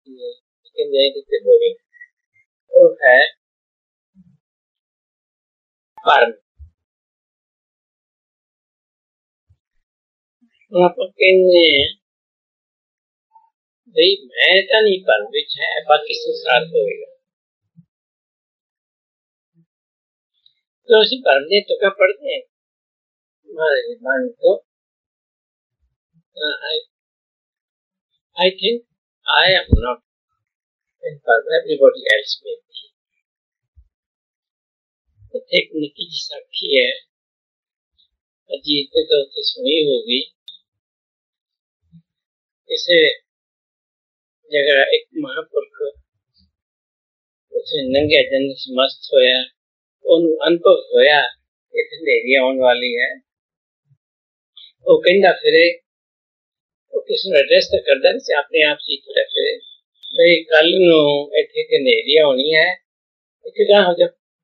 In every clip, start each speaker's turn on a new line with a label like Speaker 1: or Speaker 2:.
Speaker 1: लेकिन जैसे बोले वो है परम। आप कहने भाई मैं तो नहीं परम विच है बाकी संसार होएगा तो उसी परम ने तो क्या पढ़ते हैं हमारे मान तो I think I am not in परम everybody else may be। एक निकी जी साखी है अजीत तो सुनी होगी इसे जगह एक महापुरुष उसे नंगे जन से मस्त होया ਉਹਨੂੰ ਅਨੁਭਵ ਹੋਇਆ ਕਿ ਹਨੇਰੀ ਆਉਣ ਵਾਲੀ ਹੈ ਉਹ ਕਹਿੰਦਾ ਫਿਰੇ ਉਹ ਕਿਸੇ ਨੂੰ ਐਡਰੈਸ ਤਾਂ ਕਰਦਾ ਨਹੀਂ ਸੀ ਆਪਣੇ ਆਪ ਹੀ ਤੁਰਿਆ ਫਿਰੇ ਬਈ ਕੱਲ ਨੂੰ ਇੱਥੇ ਹਨੇਰੀ ਆਉਣੀ ਹੈ ਇੱਥੇ ਗਾਂ ਹੋ ਜਾ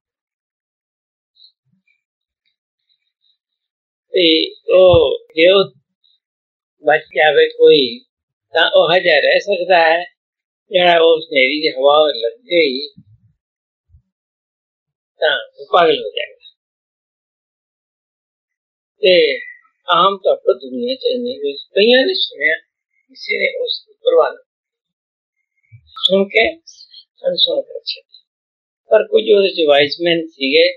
Speaker 1: ਤੇ ਉਹ ਜੇ ਉਹ ਬਚ ਜਾਵੇ ਕੋਈ ਤਾਂ ਉਹ ਹਜੇ ਰਹਿ ਸਕਦਾ ਹੈ ਜਿਹੜਾ ਉਸ ਹਨੇਰੀ ਦੀ ਹਵਾ ਲੱਗ ਗਈ पागल हो जाएगा। आम तौर पर दुनिया चलने कई ने सुना किसी ने उस परवाह सुन के अनसुन कर अच्छा पर कुछ जो वाइजमैन सीगे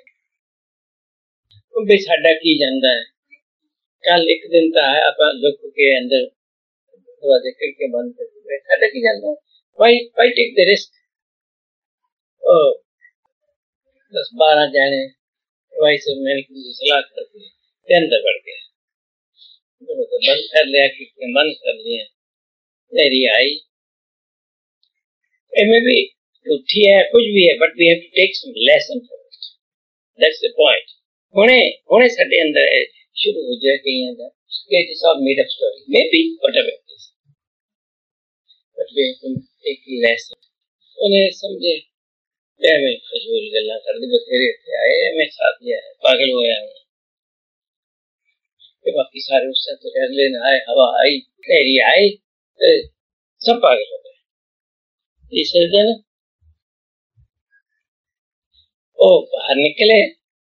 Speaker 1: भी साडा की जाता है कल एक दिन तो है आप लुक के अंदर दरवाजे खिड़के बंद कर साडा की जाता है वाई टेक द रिस्क 10-12 जाने वाइस मैंने की सलाह करती है अंदर बढ़ गया तो बंद कर लिया कि बंद कर लिया हनेरी आई में भी उठी है कुछ भी है but we have to take some lesson that's the point होने साडे अंदर शुरू हो जाए कहीं अंदर it is all made up story may be whatever it is but we have to take lesson उन्हें समझे मैं फजूल गल्ला कर दी बथेरे थे आए मैं साथ लिया पागल होया कि बाकी सारे उससे तो कर लेना आए हवा आई हनेरी आई सब पागल हो गए इस दिन वो बाहर निकले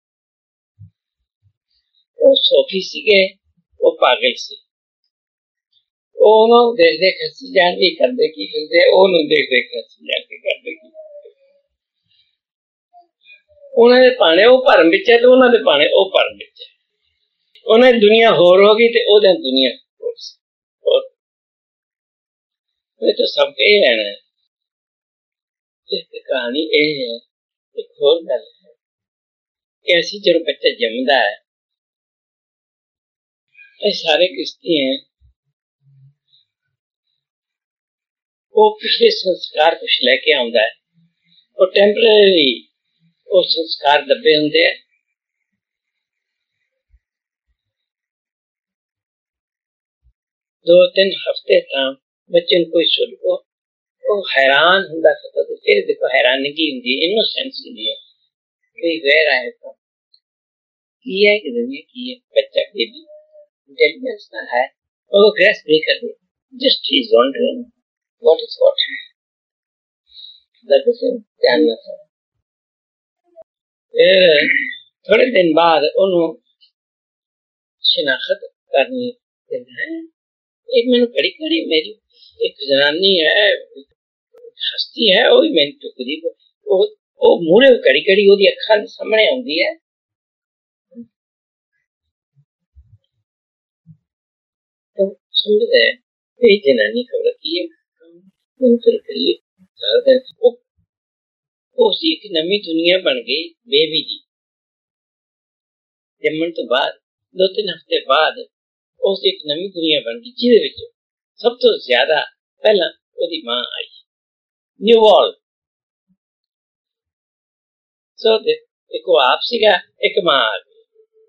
Speaker 1: वो सोफी सीगे वो पागल सी ਉਹਨੂੰ देख देख हसी जान की करदे की फिरदे ਉਹਨੂੰ देख देख हसी जान की करदे की ਉਹਨਾਂ ਦੇ ਭਾਣੇ ਉਹ ਭਰਮ ਵਿੱਚ ਹੈ ਤੇ ਉਹਨਾਂ ਦੇ ਭਾਣੇ ਉਹ ਭਰਮ ਵਿੱਚ ਹੈ ਉਹਨਾਂ ਦੀ ਦੁਨੀਆ ਹੋਰ ਹੋ ਗਈ ਤੇ ਉਹਦੇ ਦੁਨੀਆ ਹੋਰ ਇਹ ਤਾਂ ਸਭ ਇਹ ਹੈ ਨਾ ਇਹ ਕਹਾਣੀ ਇਹ ਹੈ ਇੱਕ ਹੋਰ ਗੱਲ ਹੈ ਕਿ ਅਸੀਂ ਜਦੋਂ ਬੱਚਾ ਜੰਮਦਾ ਹੈ ਇਹ ਸਾਰੇ ਕਿਸ਼ਤੀ हैं वो पिछले संस्कार कुछ लेके आंदा है और टेम्परेरी वो संस्कार दबे होंगे 2-3 हफ्ते तक बच्चे कोई वो हैरान होंदा तो फिर देखो हैरानगी होंदी इनोसेंस होंदी है कि वेयर आए तो की है कि दुनिया की है बच्चा की इंटेलिजेंस ना है वो ग्रेस नहीं कर दे just he is wondering what is what that is जानना है थोड़े दिन बाद उन्होंने शिनाख्त करनी है एक मैंने कड़ी कड़ी मेरी एक जनानी है हस्ती है वो मैंने टुकड़ी वो मूरे कड़ी कड़ी वो अखा सामने आती है तो समझते हैं ये जनानी खबर की है उसी एक नवी दुनिया बन गई बेबी दी जम्मन तो बाद 2-3 हफ्ते बाद उस एक नवी दुनिया बन गई जिहदे विच सब तो ज्यादा पहला ओदी मां आई न्यू वर्ल्ड सो एक वो आप सीगा एक मां आ गई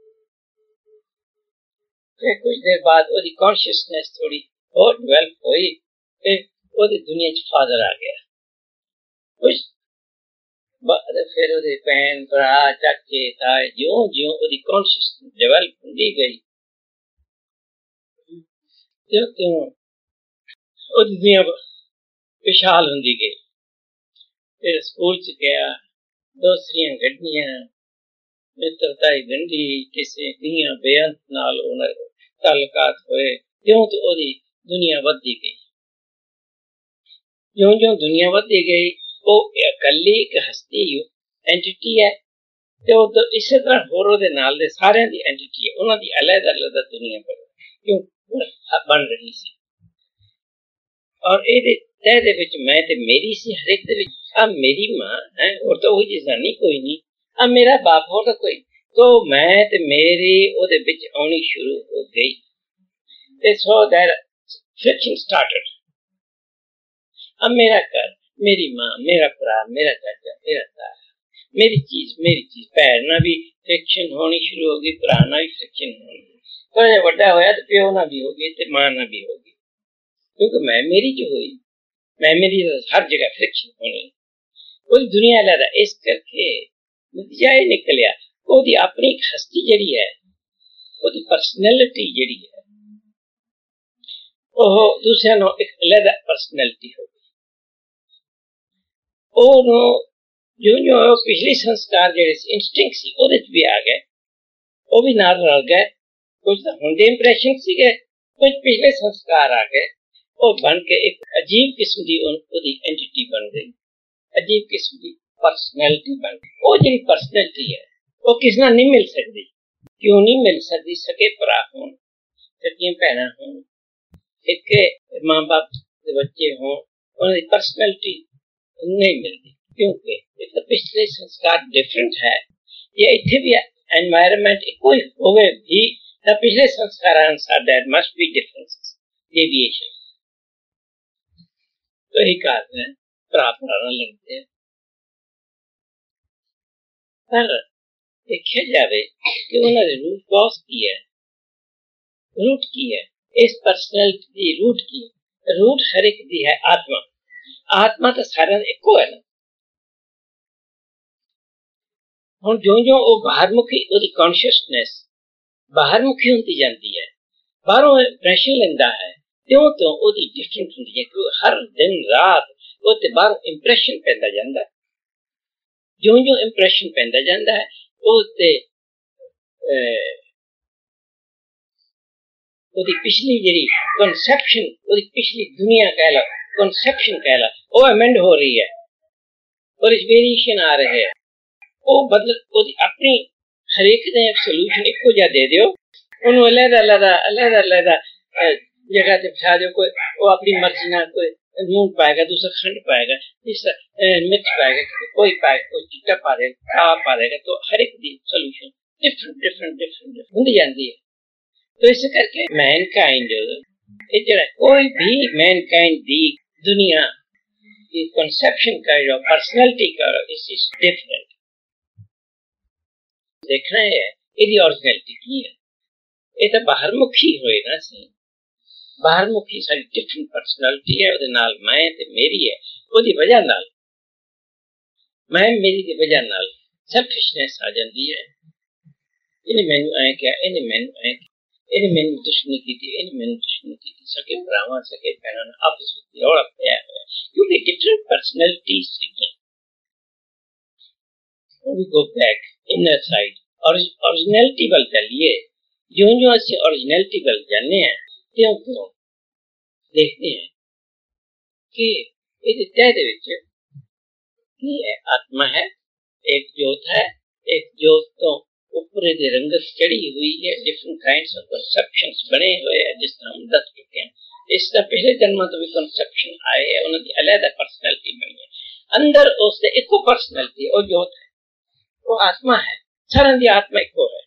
Speaker 1: फिर कुछ देर बाद ओदी कॉन्शियसनेस थोड़ी और डेवलप हुई फिर ओदी दुनिया च फादर आ गया कुछ फिर ओदे भैन भरा चाचे ताए ज्यों ज्यों ओदी कॉन्शियसनेस डेवलप होंदी गई त्यों त्यों ओदी दुनिया विशाल होंदी गई। फिर स्कूल च गया, दोस्तियां गड्डियां, मित्रता ही गंढी, किसे दियां बेअंत नाल ताल्लुकात होए, त्यों तो ओदी दुनिया वधदी गई। ज्यों ज्यों दुनिया वधदी गई, वो इकल्ली एक हस्ती एंटिटी है, तो इसे तरह होर दे नाल दे सारे दी एंटिटी है, उन्हां दी अलग-अलग दुनिया क्यों बन रही सी। और ये तह दे विच मैं ते मेरी सी, हर एक दे विच आ मेरी मां है, और तो वही जिसानी कोई नहीं, आ मेरा बाप हो तो कोई, तो मैं ते मेरी ओदे विच आनी शुरू हो गई। ते सो दैट फ्रिक्शन स्टार्टेड। अब मेरा घर, मेरी मां, मेरा भरा, मेरा चाचा, मेरा ताया, मेरी चीज, भैन ना भी फ्रिक्शन होनी शुरू होगी, भरा ना भी फ्रिक्शन होनी, तो जब बड़ा होया तो प्यो ना भी होगी, ते मां ना भी होगी, क्योंकि मैं मेरी जो हुई, मैं मेरी हर जगह फ्रिक्शन होनी, कोई दुनिया लगा। इस करके नतीजा ये निकलिया, ओदी अपनी हस्ती जड़ी है, ओदी पर्सनैलिटी जड़ी है, ओह दूसरे नो एक अलग पर्सनैलिटी हो गई। जो जो पिछले संस्कार जेडे इंस्टिंक्ट सी ओदे च भी आ गए, वो भी नाल रल गए, कुछ तो हुंदे इंप्रेशन सी गए, कुछ पिछले संस्कार आ गए, वो बन के एक अजीब किस्म की ओदी एंटिटी बन गई, अजीब किस्म की पर्सनैलिटी बन गई। वो जी पर्सनैलिटी है वो किसना नहीं मिल सकती, क्यों नहीं मिल सकती? सके भरा हो, सकियां भैन हो, एक मां बाप के बच्चे हो, उनकी पर्सनैलिटी नहीं मिलती, क्योंकि तो पिछले संस्कार डिफरेंट है, या इतने भी एनवायरनमेंट कोई होवे भी तो पिछले संस्कार अनुसार there must be differences, deviation. तो ही कारण है प्रार्थना लगते हैं। पर देखा जाए कि उन्होंने रूट कॉज की है, रूट की है इस पर्सनैलिटी रूट की, रूट हर एक दी है आत्मा, आत्मा तो सारे एको है ना। हम जो जो वो बाहरमुखी कॉन्शियसनेस बाहरमुखी होती जाती है, बाहरों इंप्रेशन लेंदा है, त्यों त्यों ओदी डिफरेंट होती है, क्योंकि हर दिन रात वो ते बाहरों इंप्रेशन पैदा जाता है, जो जो इंप्रेशन पैदा जाता है वो ते ओदी पिछली जड़ी कंसेप्शन, ओदी पिछली दुनिया कह लो, कंसेप्शन कह लो, वो अमेंड हो रही है और इस वेरिएशन आ रहे हैं, वो बदल ओदी अपनी हर एक ने सोल्यूशन एको जा दे दियो, उन्होंने अलग-अलग जगह पे बिठा दो, कोई वो अपनी मर्जी ना कोई नून पाएगा, दूसरा खंड पाएगा, तीसरा मिर्च पाएगा, कोई पाएगा, कोई चिट्टा पा देगा, पा देगा, तो हर एक दी सोल्यूशन डिफरेंट होती जाती है। तो इस करके मैनकाइंड कोई भी मैनकाइंड दी दुनिया की कंसेप्शन कर लो, पर्सनैलिटी करो, इस डिफरेंट देखना है यदि ओरिजिनलिटी की है, ये तो बाहरमुखी होए ना सी, बाहरमुखी सारी डिफरेंट पर्सनैलिटी है, ਉਹਦੇ ਨਾਲ मैं ते मेरी है, ਉਹਦੀ वजह नाल मैं मेरी ਦੀ वजह नाल सेल्फिशनेस आ जाती है। ਇਹਨੇ ਮੈਨੂੰ ਐ ਕਿਹਾ, ਇਹਨੇ ਮੈਨੂੰ ਐ, ਇਹਨੇ ਮੈਨੂੰ ਦੁਸ਼ਮਣੀ ਕੀਤੀ, ਇਹਨੇ ਮੈਨੂੰ ਦੁਸ਼ਮਣੀ ਕੀਤੀ, ਸਕੇ ਭਰਾਵਾਂ ਸਕੇ ਭੈਣਾਂ ਨਾਲ ਆਪਸ ਵਿੱਚ ਰੌਲਾ ਪਿਆ ਹੋਇਆ, ਕਿਉਂਕਿ डिफरेंट पर्सनैलिटीज ਸੀਗੀਆਂ। We go back inner side, originality ਵੱਲ ਚੱਲੀਏ, ਜਿਉਂ ਅਸੀਂ ओरिजिनलिटी ਵੱਲ ਜਾਂਦੇ हैं, त्यों त्यों देखते हैं कि इस तह दे विच की है, आत्मा है, एक जोत है, एक जोत तो ऊपर दे रंगत चढ़ी हुई है, डिफरेंट काइंड्स ऑफ कंसेप्शंस बने हुए हैं, जिस तरह हम दस चुके हैं। इसका पिछले जन्म तो भी कंसेप्शन आए हैं, उन्होंने अलग पर्सनैलिटी बनी है, अंदर उससे एको पर्सनैलिटी और जोत है, वो आत्मा है, सारा दी आत्मा एको है।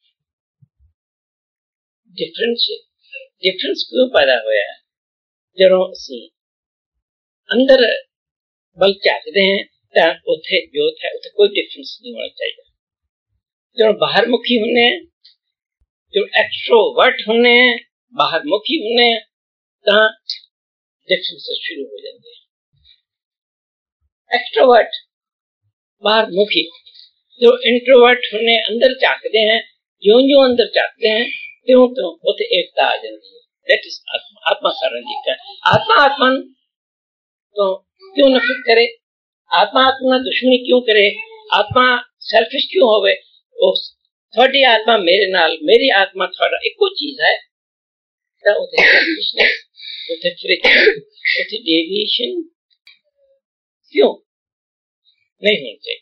Speaker 1: डिफरेंस क्यों पैदा होया है? ਜਦੋਂ ਅਸੀਂ ਅੰਦਰ ਬਲ ਝਾਕਦੇ ਹਾਂ ਤਾਂ ਉੱਥੇ ਜੋਤ ਹੈ, ਉੱਥੇ ਕੋਈ ਡਿਫਰੈਂਸ ਨਹੀਂ ਹੋਣਾ ਚਾਹੀਦਾ। ਜਦੋਂ ਬਾਹਰਮੁਖੀ ਹੁੰਦੇ ਹਾਂ, ਜਦੋਂ ਐਕਸਟਰੋਵਰਟ ਹੁੰਦੇ ਹਾਂ, ਬਾਹਰਮੁਖੀ ਹੁੰਦੇ ਹਾਂ, ਤਾਂ ਡਿਫਰੈਂਸ ਸ਼ੁਰੂ ਹੋ ਜਾਂਦੇ हैं। एक्सट्रोवर्ट बाहरमुखी, जो इंट्रोवर्ट होने अंदर झाकते हैं, ज्यों ज्यों अंदर झाकते हैं त्यों त्यों उत्थे एकता आ जाती है। दैट इज आत्मा, आत्मा सारा जी का आत्मा, आत्मा तो क्यों नफरत करे? आत्मा आत्मा दुश्मनी क्यों करे? आत्मा सेल्फिश क्यों होवे? थोड़ी आत्मा मेरे नाल, मेरी आत्मा थोड़ा एको चीज है, तो उसे सेल्फिशनेस, उसे फ्रिक्शन, उसे डेविएशन क्यों नहीं होनी चाहिए?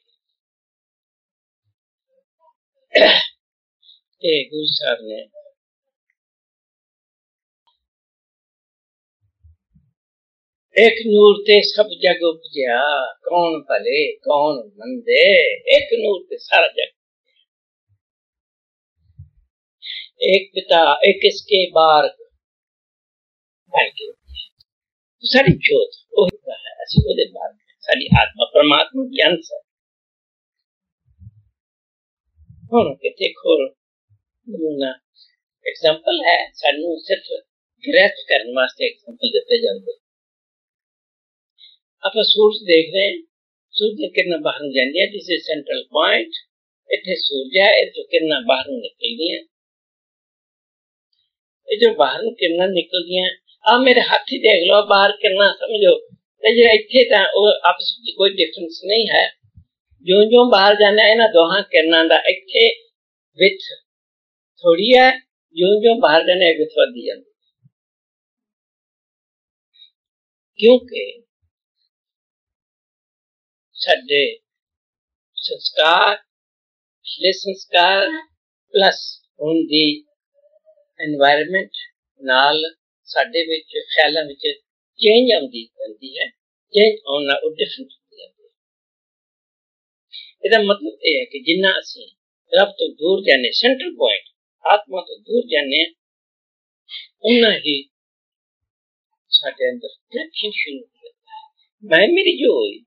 Speaker 1: गुरु साहब ने एक नूर ते सब जग उपजया, कौन भले कौन मंदे, एक नूर ते सारा जग, एक पिता एक इसके बार सारी जोत है, असि ओदे बार सारी आत्मा परमात्मा की अंश है। हुण किथे खोर नमूना एग्जाम्पल है, सानू सिर्फ ग्रैस्प करने वास्ते एग्जाम्पल दिते जाते। आप सूरज देख रहे हैं, सूरज की किरणें बाहर जाती है, दिस इज सेंट्रल पॉइंट, इतने सूरज है, जो किरणें बाहर निकलती हैं, जो बाहर किरणें निकलती हैं, आप मेरे हाथ ही देख लो, बाहर किरणें समझो जो इतने आपस में कोई डिफरेंस नहीं है। जो जो बाहर जाना है ना, दोहां किरणें दा इत्थे विथ थोड़ी है, जो जो बाहर जाना है विथ वधी जाती, क्योंकि साडे संस्कार, पिछले संस्कार प्लस हुण दी एनवायरनमेंट नाल साडे विच ख्यालां विच चेंज आउंदी जांदी है, चेंज होना और डिफरेंट होती जाती है। इसका मतलब यह है कि जिन्ना असीं रब तो दूर जाने, सेंट्रल पॉइंट आत्मा तो दूर जाने, उन्ना ही साडे अंदर फ्रिक्शन शुरू हो जाता है। मैं मेरी जो हुई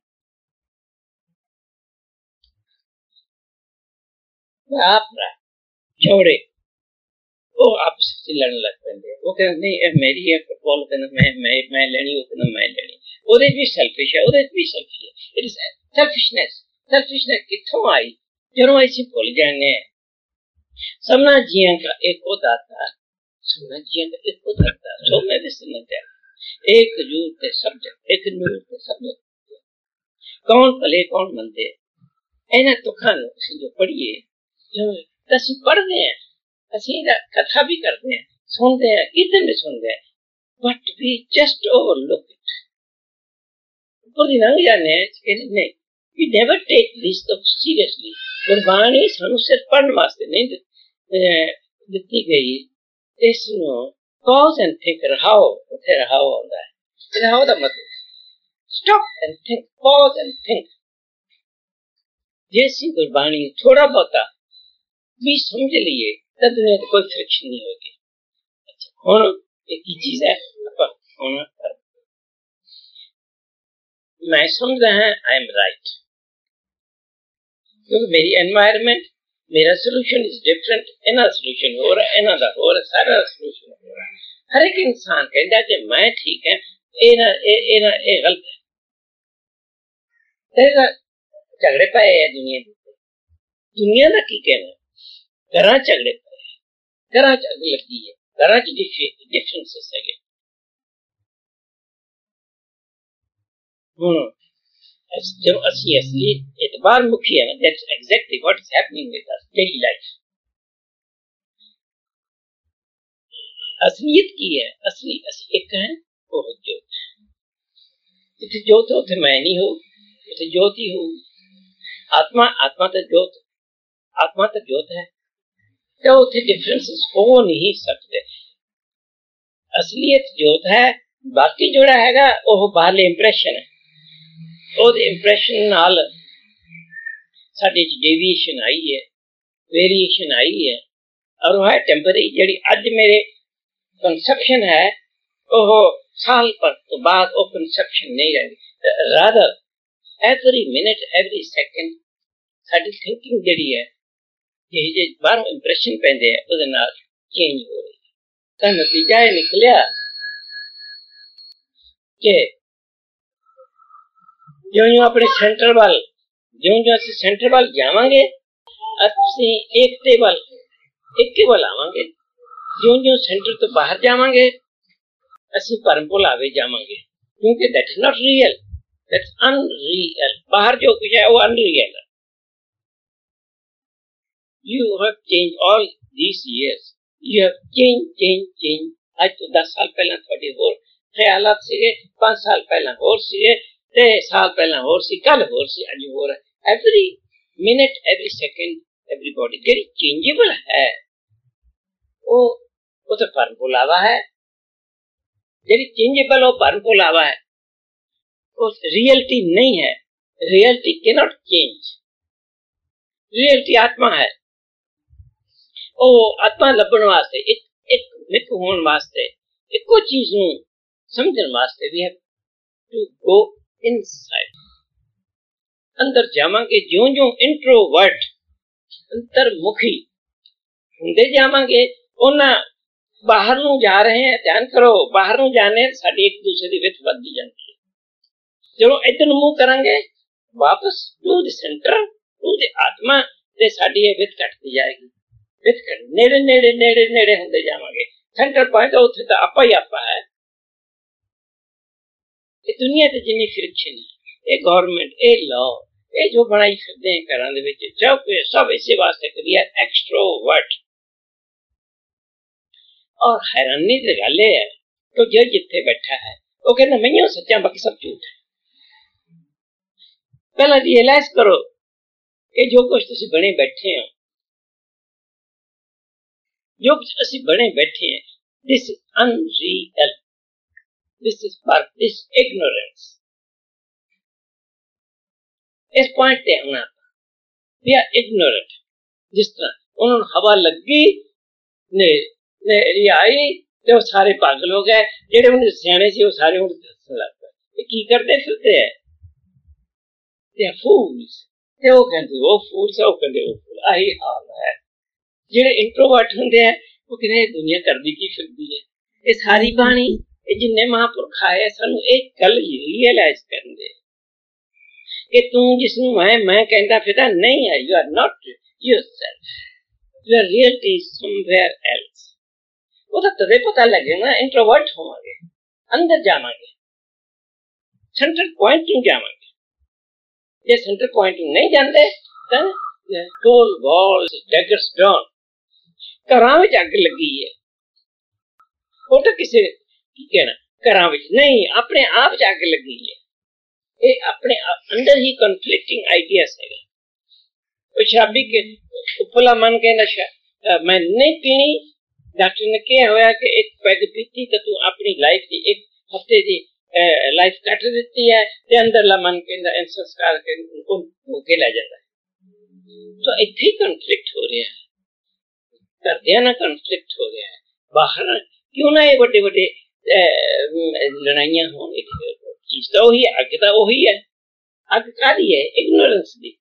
Speaker 1: आप चौड़े वो आपस में लड़न लग पैंदे, वो कहते नहीं ये मेरी है, फुटबॉल कहना मैं लेनी, वो कहना मैं लेनी, ਉਹਦੇ ਵੀ ਸੈਲਫਿਸ਼ ਹੈ, ਉਹਦੇ ਵੀ ਸੈਲਫਿਸ਼ ਹੈ। ਇਟ ਇਜ਼ ਸੈਲਫਿਸ਼ਨੈਸ ਕਿੱਥੋਂ आई? ਜਦੋਂ ਅਸੀਂ ਭੁੱਲ ਜਾਂਦੇ हैं सबना जियां का एको दाता, सबना जियां का एको दाता, सो मैं भी सुनता एक जूर ते सब जग, एक नूर ते सब जग, कौन भले कौन मंदे। इन्हां तुखां नूं असीं जो पढ़िए, जो असीं पढ़दे हैं, असीं कथा भी करते हैं, सुनते हैं, कीर्तन भी सुनते हैं, but we just overlook it, ऊपर दी लंघ जाने हैं। नहीं, we never take this seriously. Gurbani सानू सिर्फ पढ़ने वास्ते नहीं ਦਿੱਤੀ ਗਈ, ਇਸ ਨੂੰ cause and think ਰਹਾਓ, ਉੱਥੇ ਰਹਾਓ ਆਉਂਦਾ ਹੈ। ਰਹਾਓ ਦਾ ਮਤਲਬ stop and think, pause and think। ਜੇ ਅਸੀਂ ਗੁਰਬਾਣੀ ਥੋੜਾ ਬਹੁਤਾ ਵੀ ਸਮਝ ਲਈਏ ਤਾਂ ਦੁਨੀਆ ਤੇ ਕੋਈ ਫ੍ਰਿਕਸ਼ਨ ਨਹੀਂ ਹੋਗੀ। ਅੱਛਾ, ਹੁਣ ਇੱਕ ਹੀ ਚੀਜ਼ ਹੈ, ਆਪਾਂ ਹੁਣ मैं समझ रहा है आई एम राइट, क्योंकि मेरी एनवायरमेंट, मेरा सोल्यूशन इज डिफरेंट, इना सोल्यूशन हो रहा है, इना दा हो रहा, सारा सोल्यूशन हो रहा है। हर एक इंसान कहता कि मैं ठीक है, ये गलत है। तेरा झगड़े पाए है दुनिया का की कहना, घर झगड़े पाए, घर अग लगी है, घर डिफरेंसेस है। जब असली असली एतबार मुखी है ना, that's exactly what is happening with us daily life. असलियत की है, असली एक है, वो है ज्योत। जिथे ज्योत हो उथे मैं नहीं हो, उथे ज्योत ही हो। आत्मा तो ज्योत, आत्मा तो ज्योत है, तो उथे डिफरेंसेस हो नहीं सकते। असलियत ज्योत है, बाकी जोड़ा हैगा वो बाहरले इंप्रेशन है। ਉਹਦੇ ਇੰਪ੍ਰੈਸ਼ਨ ਨਾਲ ਸਾਡੇ ਚ ਡੇਵੀਏਸ਼ਨ ਆਈ ਹੈ, ਵੇਰੀਏਸ਼ਨ ਆਈ ਹੈ, ਔਰ ਉਹ ਹੈ ਟੈਂਪਰੇਰੀ। ਜਿਹੜੀ ਅੱਜ ਮੇਰੇ ਕੰਸੈਪਸ਼ਨ ਹੈ, ਉਹ ਸਾਲ ਭਰ ਤੋਂ ਬਾਅਦ ਉਹ ਕੰਸੈਪਸ਼ਨ ਨਹੀਂ ਰਹਿੰਦੀ। Rather every minute, every second ਸਾਡੀ ਥਿੰਕਿੰਗ ਜਿਹੜੀ ਹੈ, ਜੇ ਬਾਹਰੋਂ ਇੰਪ੍ਰੈਸ਼ਨ ਪੈਂਦੇ ਹੈ, ਉਹਦੇ ਨਾਲ ਚੇਂਜ ਹੋ ਰਹੀ ਹੈ। ਤਾਂ ਨਤੀਜਾ ਇਹ ਨਿਕਲਿਆ ਕਿ जो अपने सेंटर वाल, जो असं सेंटर वाल जावांगे, असं एकते वाल आवांगे। जो सेंटर तो बाहर जावांगे, असं भरम भुलावे जावांगे। क्योंकि that is not real, that's unreal. बाहर जो कुछ है वो अनरियल है। You have change all these years, you have change. आज तो 10 साल पहला थोड़ी होर ख्यालात सीगे, 5 साल पहला होर सीगे, 3 साल पहला होर सी, कल होर सी, अज होर है। Every minute, every second, everybody जेडी चेंजेबल है वो तो भरम भुलावा है। जेडी चेंजेबल वो भरम भुलावा है, वो रियलिटी नहीं है। Reality can not change. Reality आत्मा है। ओ आत्मा लभण वास्ते, एक मिक होने वास्ते, एको चीज नूं समझण वास्ते we have to go inside. अंदर जावांगे, ज्यों-ज्यों इंट्रोवर्ट अंतर्मुखी हुंदे जावांगे, ओना बाहर नूं जा रहे हैं। ध्यान करो, बाहर नूं जाने साडी एक दूसरे दी विथ वधदी जांदी है। जदों इधर नूं मूव करांगे वापस to the centre, to the atma, ते साडी ये विथ घटदी जाएगी। विथ नेड़े नेड़े नेड़े नेड़े हुंदे जावांगे। सेंटर पॉइंट उत्थे तां आपा ही आपा है। ये दुनिया ते जिन्नी फ्रिक्शन है, ये गवर्नमेंट, ये लॉ, ये जो बनाई फिरदे हैं घरां दे विच, सब इसे वास्ते करिए एक्सट्रोवर्ट। और हैरानी की गल है कि जो जिथे बैठा है वो कहना मैं ही सच्चा, बाकी सब झूठ है। पहला रियलाइज करो कि जो कुछ तुसी बने बैठे हो, जो कुछ असी बने बैठे हैं, this is unreal, this is for this ignorance. इस पॉइंट ते आना वी आर इग्नोरेंट। जिस तरह उन्होंने हवा लगी ने आई ते वो सारे पागल हो गए, जेडे उन्हें सियाने सी वो सारे उन्हें दसण लग पए की करते फिरते है। दे आर फूल्स, ते वो कहंदे वो फूल्स, वो कहंदे वो फूल। आही हाल है। जेडे इंट्रोवर्ट हुंदे हैं वो कहंदे दुनिया करदी की फिरदी है। ये सारी बाणी ये जिन्ने महापुरख आए सानू एक गल रियलाइज करन दे कि तू जिसनू मैं कहंदा फिरदा नहीं है। You are not yourself, your reality is somewhere else. वो तो तदे पता लगेगा इंट्रोवर्ट होवांगे, अंदर जावांगे, सेंटर पॉइंट नूं जावांगे। जे सेंटर पॉइंट नूं नहीं जांदे तां टोल वॉल्स डैगर्स डाउन। घरां विच अग लगी है, वो तो किसी की कहना घरां विच नहीं, अपने आप च अग लगी है। ये अपने अंदर ही कॉन्फ्लिक्टिंग आइडियाज है। तो शराबी के उपला मन के नशा मैं नहीं पीनी, डॉक्टर ने कहा होया कि एक पैग पीती तो तू अपनी लाइफ की एक हफ्ते की लाइफ कट देती है, ते अंदरला मन के संस्कार के उनको धोके ले जाता है। तो इत्थे ही कॉन्फ्लिक्ट हो रहा है, घरदियां नाल कॉन्फ्लिक्ट हो रहा है। बाहर क्यों ना ये बड़े बड़े लड़ाइयां हों, चीज तो वही है, अग तो वही है। अग कादी है? इग्नोरेंस की।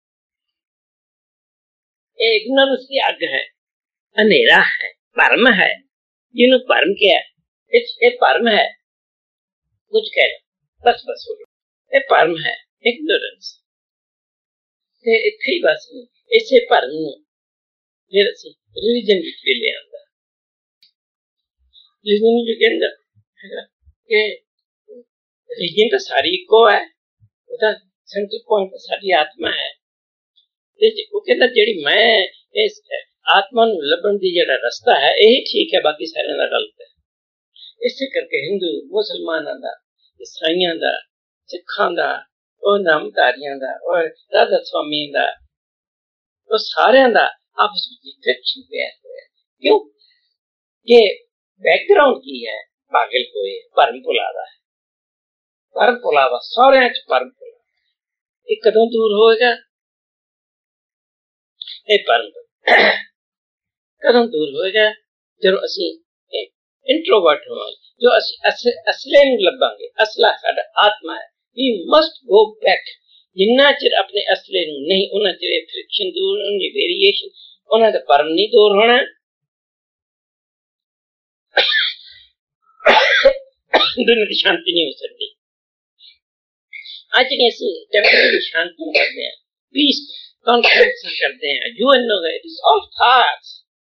Speaker 1: इग्नोरेंस की अग है, अंधेरा है, भरम है। जिन्हों भरम क्या है, ये भरम है, कुछ कह लो बस बस हो गया। ये भरम है, इग्नोरेंस। इत्थे ही बस नहीं, इसे भरम नूं फिर असीं रिलीजन विच भी ले आंदा। रिलीजन जो कहंदा है कि रिलीजन तो सारी इको है, उसका सेंटर पॉइंट सारी आत्मा है। वो कहता जेड़ी मैं इस आत्मा नूं लभण दी जेड़ा रास्ता है यही ठीक है, बाकी सारे दा गलत है। इसे करके हिंदू मुसलमानां दा, ईसाइयां दा, सिखां दा, और नामधारियां दा और राधा स्वामियां दा, वो सारियां दा आपस में फ्रिक्शन पैदा होया। क्यों? ये बैकग्राउंड की है, पागल होए, भरम भुलावा है। भरम भुलावा सारियां च भरम भुलावा, ये कदों दूर होएगा? ये भरम कदों दूर होएगा? जब असीं इंट्रोवर्ट होवांगे, जो असीं असले नूं लभांगे। असला साडा आत्मा है। We must go back. जिन्ना चिर अपने असले नूं नहीं, उन्ना चिर फ्रिक्शन दूर होनी, वेरिएशन, उन्हां दा भरम नहीं दूर होना। दुनिया की शांति नहीं हो सकती। आज असीं टेम्परेरी शांति करते हैं, पीस कॉन्फ्रेंस करते हैं, यूएनओ है, इट इज ऑल फाल्स,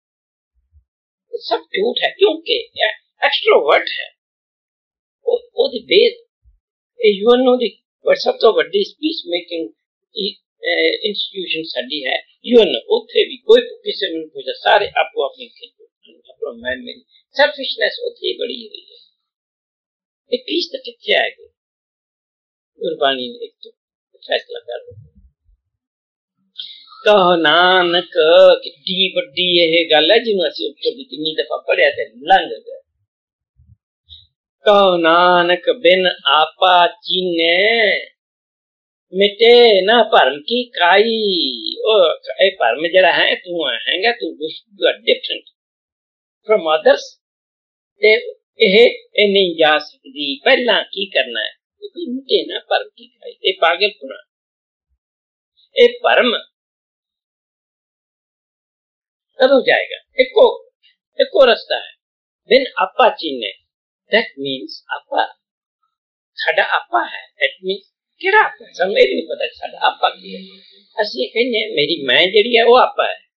Speaker 1: सब झूठ है। क्योंकि एक्सट्रोवर्ट है, वो दी बेस यूएनओ ਦੀ ਸਭ ਤੋਂ ਵੱਡੀ ਸਪੀਚ ਮੇਕਿੰਗ इंस्टीट्यूशन साड़ी है यूएनओ। उत्थे भी कोई किसी ने पूछा, सारे आपको अपनी अपना मैं सेल्फिशनेस उत्थे बड़ी हुई है। एक पीस तक कितने आएगी गुरबानी ने एक तो फैसला कर कहो नानक किड्डी वड्डी यह गल है जिन्होंने असं उपर की किन्नी दफा पढ़िया ते लंघ गए। कहो नानक बिन आपा चीने मिटे ना भरम की काई। ए भरम जरा है तू हैगा तू डिफरेंट फ्रॉम अदर्स ते ये नहीं जा सकती। पहला की करना है कोई मिटे ना भरम की काई। ये पागलपुरा ये भरम कदों जाएगा? एको रास्ता है बिन आपा चीने। दैट मीन्स आपा साडा आपा है। दैट मीन्स किड़ा आपा समझ नहीं पता साडा आपा की है। असि कहने मेरी मैं जड़ी है वो आपा है।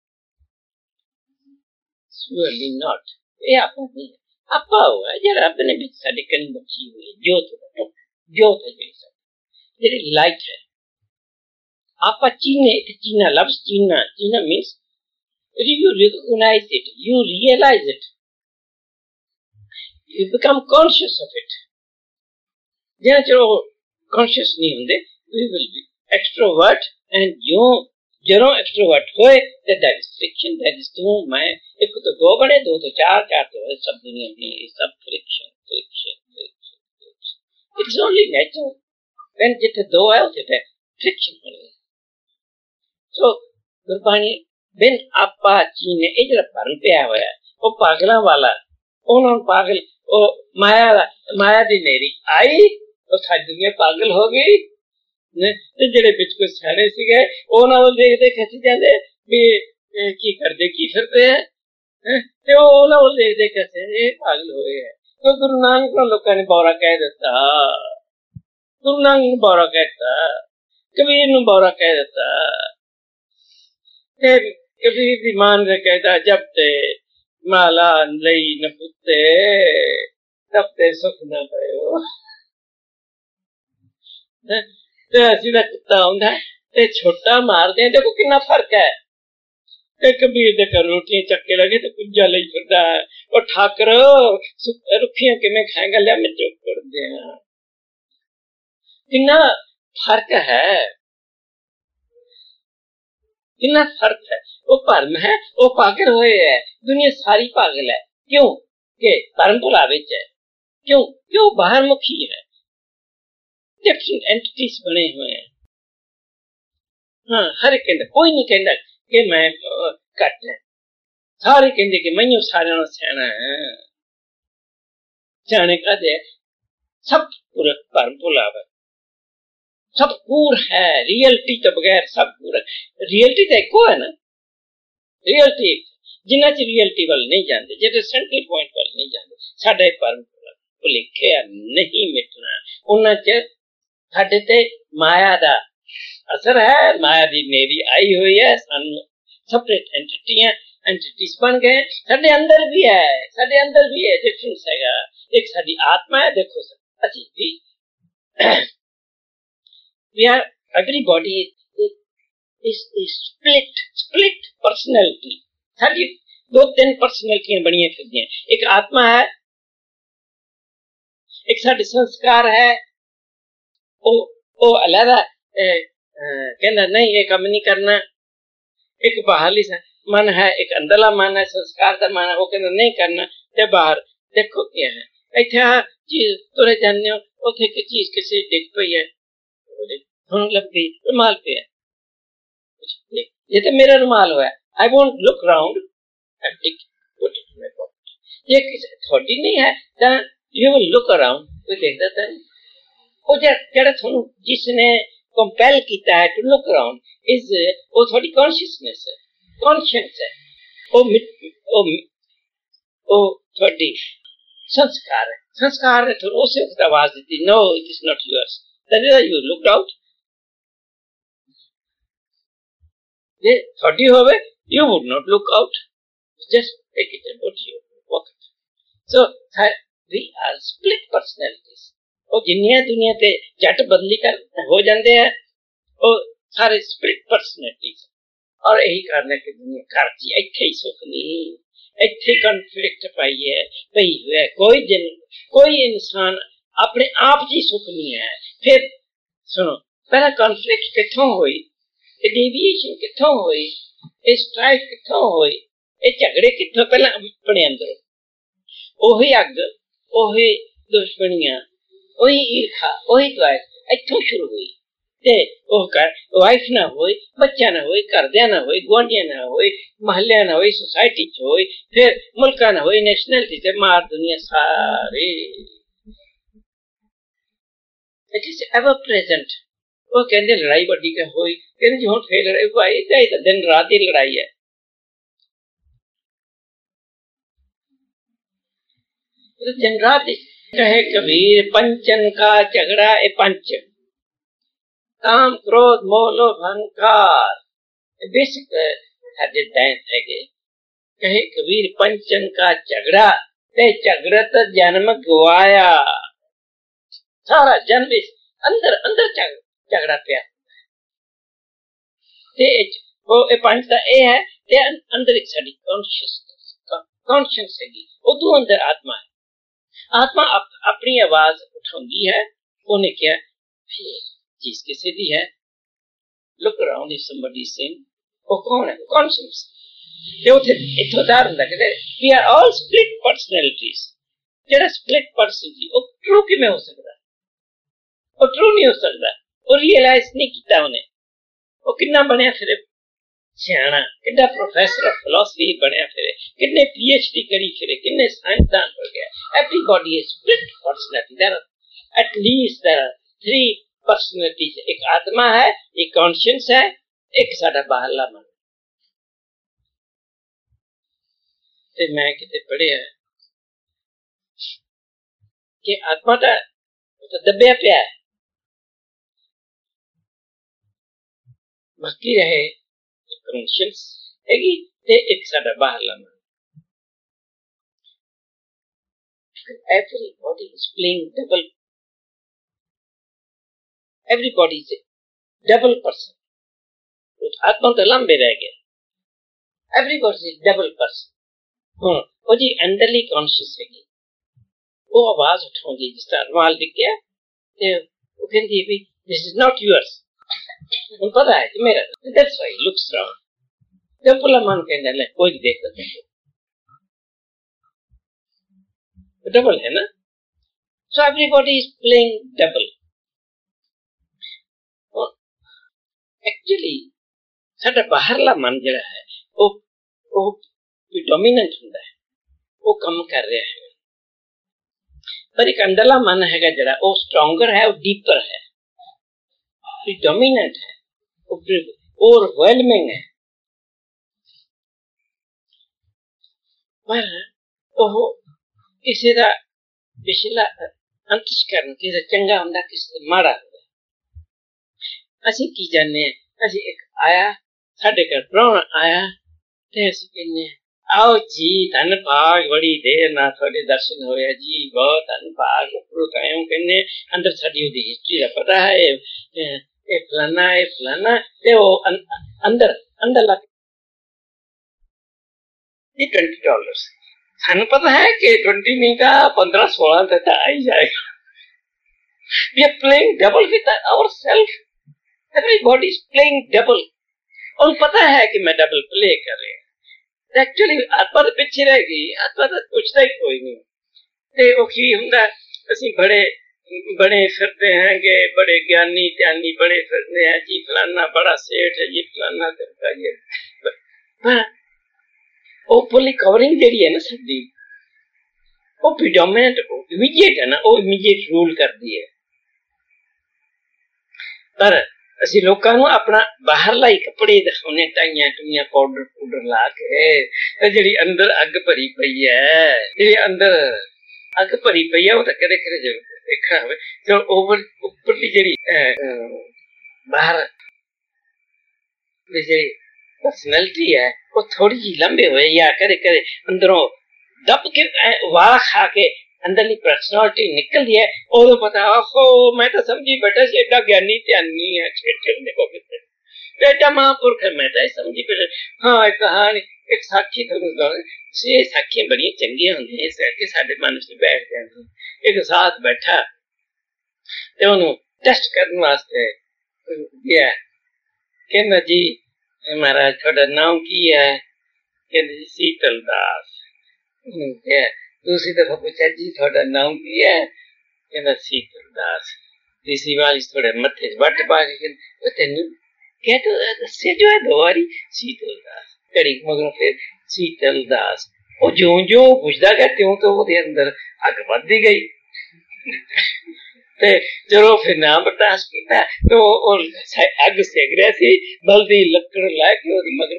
Speaker 1: Surely not। ये आपा नहीं है, आपा हुआ है जरा अपने बीच साडे कन बची हुई ज्योत है जड़ी लाइट है। आपा चीने चीना लफ्ज चीना means you recognize it, you realize it, you become conscious of it। जहाँ चलो conscious नहीं होंगे we will be extrovert and जरो extrovert होए तो that is friction, that is तू मैं एक तो दो बने दो तो चार तो सब दुनिया में सब friction। It's only natural when जिथे दो है उसे friction बने। So गुरबानी बिन आपा चीने ये जरा भरम पे आया हुआ है वो पागलों वाला। उन्होंने पागल वो माया दी नेरी आई तो सारी दुनिया पागल हो गई ते जेड़े बिच को सियाने सीगे उन्हां नूं देखदे खिच जांदे भी की करदे की फिरदे हैं ते उन्हां नूं देखदे कैसे ये पागल होए है। तो गुरु नानक को लोकां ने बौरा कह दिता, गुरु नानक ने बौरा कहता, कबीर ने बौरा कह दिता। कबीर दी मान ने कहता जब ते माला लई न पुत्ते तब ते सुख न पयो। ते असीं दा कुत्ता हुंदा ते छोटा मार दे। देखो कितना फर्क है। ते कबीर दे घर रोटियां चक्के लगे तो कुंजा लई फिरदा है और ठाकर रुखियां किवें खाएगा लिया मैं चुप कर दे। कितना फर्क है, कितना फर्क है। वो भरम है वो पागल हुए है। दुनिया सारी पागल है। क्यों के भरम भुलावे है। क्यों बाहर मुखी है। डिफरेंट एंटिटीज बने हुए हैं। हाँ हर एक कहता कोई नहीं कहता कि मैं घट है। सारे कहते कि मैं सारे सियाना है। सियाने का दे सब पूरा भरम भुलावा सब पूर है। रियलिटी तो बगैर सब पूरा। रियलिटी तो एको है ना। रियलिटी जिन्ना च रियलिटी वाल नहीं जाते जो सेंट्रल पॉइंट वाल नहीं जाते साडा भरम भुलेखे नहीं मिटना। उन्हां च साडे ते माया दा असर है। माया दी नेरी आई हुई है। सानू सेपरेट एंटिटीज बन गए। साडे अंदर भी है डिफरेंस हैगा। एक साडी आत्मा है। देखो असी भी we are everybody is split personality। साडी दो तीन पर्सनैलिटियां बनिया फिरदियां। एक आत्मा है, एक साडे संस्कार है। ओ अलग कहना नहीं ये काम नहीं करना। एक बाहरली मन है, एक अंदरला मन है, संस्कार का मन है। वो कहना नहीं करना ते बाहर देखो क्या है। इत्थे चीज तुरे जाने हो उथे एक चीज किसी डिग पई है लग गई रुमाल पे है। ये तो मेरा रुमाल हुआ है। I won't look round and tick put it in my pocket. ये किसी थोड़ी नहीं है तो यू विल लुक अराउंड कोई देखदा था नहीं। वो जेड़ा थानू जिसने कंपेल कीता है टू लुक अराउंड इज वो थोड़ी कॉन्शियसनेस है, कॉन्शियस है। वो थोड़ी संस्कार है। संस्कार है तो उसे आवाज देती no it is not yours. That is you looked out. ये थोड़ी होवे you would not look out, just take it about your pocket। So we are split personalities। ਉਹ ਜਿੰਨੀਆਂ ਦੁਨੀਆ ਤੇ ਜੱਟ ਬਦਲੀ ਕਰ ਹੋ ਜਾਂਦੇ ਆ ਉਹ ਸਾਰੇ ਸਪਿਰਿਟ ਪਰਸਨੈਲਿਟੀਜ਼। ਔਰ ਇਹੀ ਕਾਰਨ ਹੈ ਕਿ ਦੁਨੀਆ ਘਰ ਚ ਇੱਥੇ ਹੀ ਸੁੱਖ ਨਹੀਂ, ਇੱਥੇ ਕਨਫਲਿਕਟ ਪਾਈ ਹੈ ਪਈ ਹੋਇਆ। ਕੋਈ ਇਨਸਾਨ ਆਪਣੇ ਆਪ ਚ ਹੀ ਸੁੱਖ ਨਹੀਂ ਹੈ। ਫਿਰ ਸੁਣੋ, ਪਹਿਲਾਂ ਕਨਫਲਿਕਟ ਕਿੱਥੋਂ ਹੋਈ, ਇਹ ਡੇਵੀਏਸ਼ਨ ਕਿੱਥੋਂ ਹੋਈ, ਇਹ ਸਟ੍ਰਾਈਕ ਕਿੱਥੋਂ ਹੋਈ, ਇਹ ਝਗੜੇ ਕਿੱਥੋਂ? ਪਹਿਲਾਂ ਆਪਣੇ ਅੰਦਰ ਉਹੀ ਅੱਗ, ਉਹੀ ਦੁਸ਼ਮਣੀਆਂ, ਉਹੀ ਈਰਖਾ, ਉਹੀ ਦੁਆਇ ਇੱਥੋਂ ਸ਼ੁਰੂ ਹੋਈ। ਤੇ ਉਹ ਘਰ ਵਾਈਫ ਨਾ ਹੋਏ, ਬੱਚਾ ਨਾ ਹੋਏ, ਘਰਦਿਆਂ ਨਾ ਹੋਏ, ਗੁਆਂਢੀਆਂ ਨਾ ਹੋਏ, ਮਹੱਲਿਆਂ ਨਾ ਹੋਏ, सोसाइटी ਚ ਹੋਏ, ਫਿਰ ਮੁਲਕਾਂ ਨਾ ਹੋਏ, ਨੈਸ਼ਨੈਲਿਟੀ ਤੇ ਮਾਰ ਦੁਨੀਆ ਸਾਰੇ। It is ever present. ਉਹ ਕਹਿੰਦੇ ਲੜਾਈ ਵੱਡੀ ਕਿ ਹੋਈ, ਕਹਿੰਦੇ ਜੀ ਹੁਣ ਫੇਰ ਲੜਾਈ ਭਾਈ, ਤਾਂ ਦਿਨ ਰਾਤ ਦੀ ਲੜਾਈ ਹੈ। दिन रात कहे कबीर पंचन का झगड़ा ए पंच, काम क्रोध मोह लोभ अहंकार, बेसिक है। कहे कबीर पंचन का झगड़ा, ते झगड़त जन्म गवाया। सारा जन्म अंदर अंदर झगड़ा पिया। ते वो ए पंच दा ए है, ते अंदर एक साडी कॉन्शियस हैगी, उदू अंदर आत्मा है। आत्मा अपनी आवाज उठाती है। उन्हें क्या चीज किसी दी है? Look around if somebody is saying, वो कौन है? कॉन्शियस। ते उथे इथों दार हुंदा कि we are all split personalities. जेड़ा स्प्लिट पर्सनैलिटी वो ट्रू किवें हो सकदा? वो ट्रू नहीं हो सकदा। वो रियलाइज नहीं कीता उन्हें। वो किन्ना बनया फिर सियाणा, किन्ना प्रोफेसर ऑफ फिलोसफी बनया फिर, किन्ने पीएचडी करी फिर, किन्ने साइंसदान हो गया। Everybody is split personality. There are at least there are 3 personalities. एक आत्मा है, एक कॉन्शियस है, एक साडा बाहरला मन। ते मैं किते पढ़िया कि आत्मा दा तो दबिया पिया है, बाकी रहे कॉन्शियस हैगी ते एक साडा बाहरला मन। Everybody is playing double. Everybody is a double person. आत्मा तो लंबे रह गया। Everybody is double person. हाँ, वो जी अंदरली कॉन्शियस हैगी, वो आवाज उठाऊंगी जिस तरह रुमाल दिख गया, ते वो कहती है भी this is not yours. उन पता है कि मेरा, that's why he looks around. जब पुला मन कहने लगे कोई नहीं देख सकता, डबल है ना। So everybody is playing double. Actually साडा बाहरला मन जिहड़ा है वो डोमिनेंट हुंदा है, वो कम कर रहा है। पर एक अंदरला मन हैगा जिहड़ा वो स्ट्रॉन्गर है, वो डीपर है, डोमिनेंट है, वो ओवरवेलमिंग है। पर वो किसी का पिछला अंतस्करण किसी चंगा हुंदा, किसी माड़ा हुंदा। असीं की जाने, असीं एक आया साडे घर प्राहुणा आया ते असीं कहने आओ जी, धन भाग, बड़ी देर ना थोड़े दर्शन होया जी, बहुत धन भाग, उपरों कायम कहने अंदर साडी ओदी हिस्ट्री दा पता है, ए फलाना ते वो अंदर ला ये $20 थानू पता है कि 20 नहीं का 15-16 तक आ ही जाएगा। We are playing double with ourselves. Everybody is playing double. और पता है कि मैं डबल प्ले कर रहे हैं। एक्चुअली आत्मा तो पीछे रह गई, आत्मा तो पूछता ही कोई नहीं। ते वो की हुंदा, असीं बड़े फिरते हैं कि बड़े ज्ञानी त्यानी बड़े फिरते हैं जी, फलाना बड़ा सेठ है जी, फलाना करता ये। वो पूरी कवरिंग जेड़ी है ना साडी, वो प्रीडोमिनेंट इमीडिएट है ना, वो इमीडिएट रूल करती है। पर ਅਸੀਂ ਲੋਕਾਂ ਨੂੰ ਆਪਣਾ ਬਾਹਰਲਾ ਹੀ ਕੱਪੜੇ ਦਿਖਾਉਣੇ, ਟਾਈਆਂ ਟੂਈਆਂ ਪਾਊਡਰ ਲਾ ਕੇ, ਜਿਹੜੀ ਅੰਦਰ ਅੱਗ ਭਰੀ ਪਈ ਹੈ, ਜਿਹੜੀ ਅੰਦਰ ਅੱਗ ਭਰੀ ਪਈ ਹੈ ਉਹ ਤਾਂ ਕਦੇ ਕਦੇ ਦੇਖਣਾ ਹੋਵੇ। ਜੋ ਉੱਪਰਲੀ ਜਿਹੜੀ ਬਾਹਰ ਦੀ ਜਿਹੜੀ पर्सनैलिटी है वो थोड़ी जी लंबे हुए या करे अंदरों दब के वाला खा के अंदरली पर्सनालिटी निकलदी है उदों पता आहो मैं तो समझी बैठा सी एडा ज्ञानी ध्यानी है छेड़ने को बेटा महापुरख है मैं तो समझी बैठा। हाँ एक कहानी एक साखी ये साखियां बड़ी चंगी होंगी इस करके साडे मन च बैठ जाती। एक साथ बैठा ते उन्होंने टेस्ट करने वास्ते गया कहना जी महाराज थोड़ा नाम की है कहना जी शीतल दास। दूसरी दफा पूछा जी थोड़ा नाम की है कहना शीतल दास। तीसरी बार इस थोड़े मत्थे वट पा के तेन क्या तो दसे जो है दो बारी शीतल दास कड़ी मगर फिर शीतल दास वो जो जो पुछदा गया त्यों तो वो अंदर अग बढ़ती गई ते चलो फिर नाम बर्दाश्त किया तो अग सेक रहा सी बल्दी लकड़ लाके मगर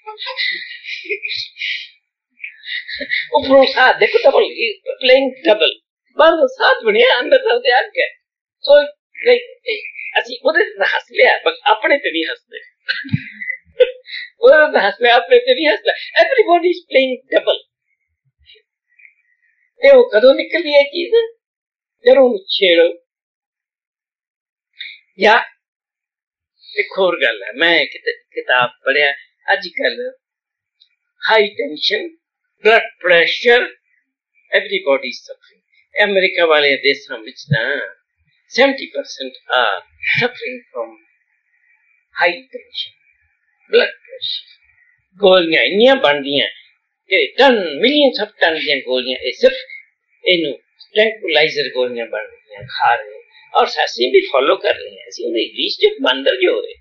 Speaker 1: ऊपरों साथ देखो डबल प्लेइंग डबल बाहर साथ बनिया अंदर तरफ आ गया सो असि ओदे हस लिया बस अपने ते नहीं हसदे ओदे हस लिया अपने ते नहीं हसदा एवरीबॉडी इज प्लेइंग डबल ते वो कदों निकलदी है चीज जरूर छेड़ो। या एक और गल है मैं किताब पढ़िया अजकल high tension blood pressure everybody suffering America वाले देशों में ना 70% are suffering from high tension blood pressure गोलियां इन्नियां बनदियां कि टन मिलियंस ऑफ टन दी गोलियां सिर्फ इनु ट्रैंकुलाइजर गोलियां बन रही हैं खा रहे हैं और सासी भी फॉलो कर रहे हैं ऐसी उन्हें रिस्ट्रिक्ट बंदर जो हो रहे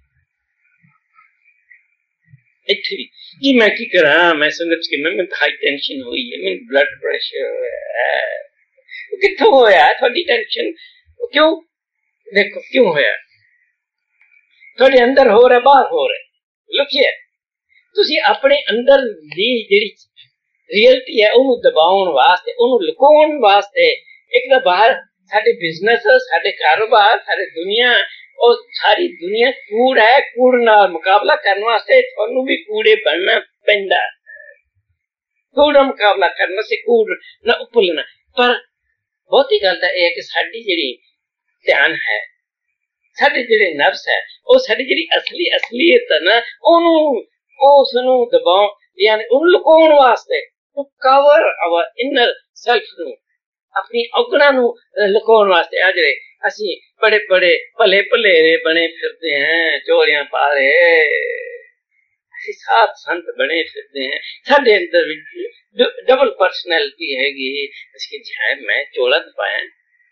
Speaker 1: इतनी जी मैं की करा मैं समझ के मैं हाई टेंशन हुई है मैं ब्लड प्रेशर है कित्थों होया थोड़ी टेंशन क्यों देखो क्यों होया थोड़े अंदर हो रहा बाहर हो रहा लुकिए तुसी अपने अंदर दी जेड़ी रियलिटी है उन्हें दबाउन वास्ते उन्हें लुकाउन वास्ते एक तो बाहर साडे बिजनेस साडे कारोबार सारी दुनिया और सारी दुनिया कूड़ है कूड़ नाल मुकाबला करने वास्ते थानू भी कूड़े बनना पैंदा कूड़ा मुकाबला करने से कूड़ ना उपलना पर बहुत ही गल है कि साडी जेड़ी ध्यान है साडे जेड़े नफ्स है वो साडी जेड़ी असली असलियत है ना ओनू उसनू दबाओ यानी उन लुकाउन वास्ते to cover our inner self ਨੂੰ अपनी औगणा ਨੂੰ ਲੁਕਾਉਣ ਵਾਸਤੇ ਆ ਜਿਹੜੇ ਅਸੀਂ बड़े बड़े भले भलेरे बने फिरते हैं चोरियां पा रहे ਅਸੀਂ साथ संत बने फिरते हैं साडे अंदर डबल पर्सनैलिटी हैगी इसके जाए मैं चोला पाया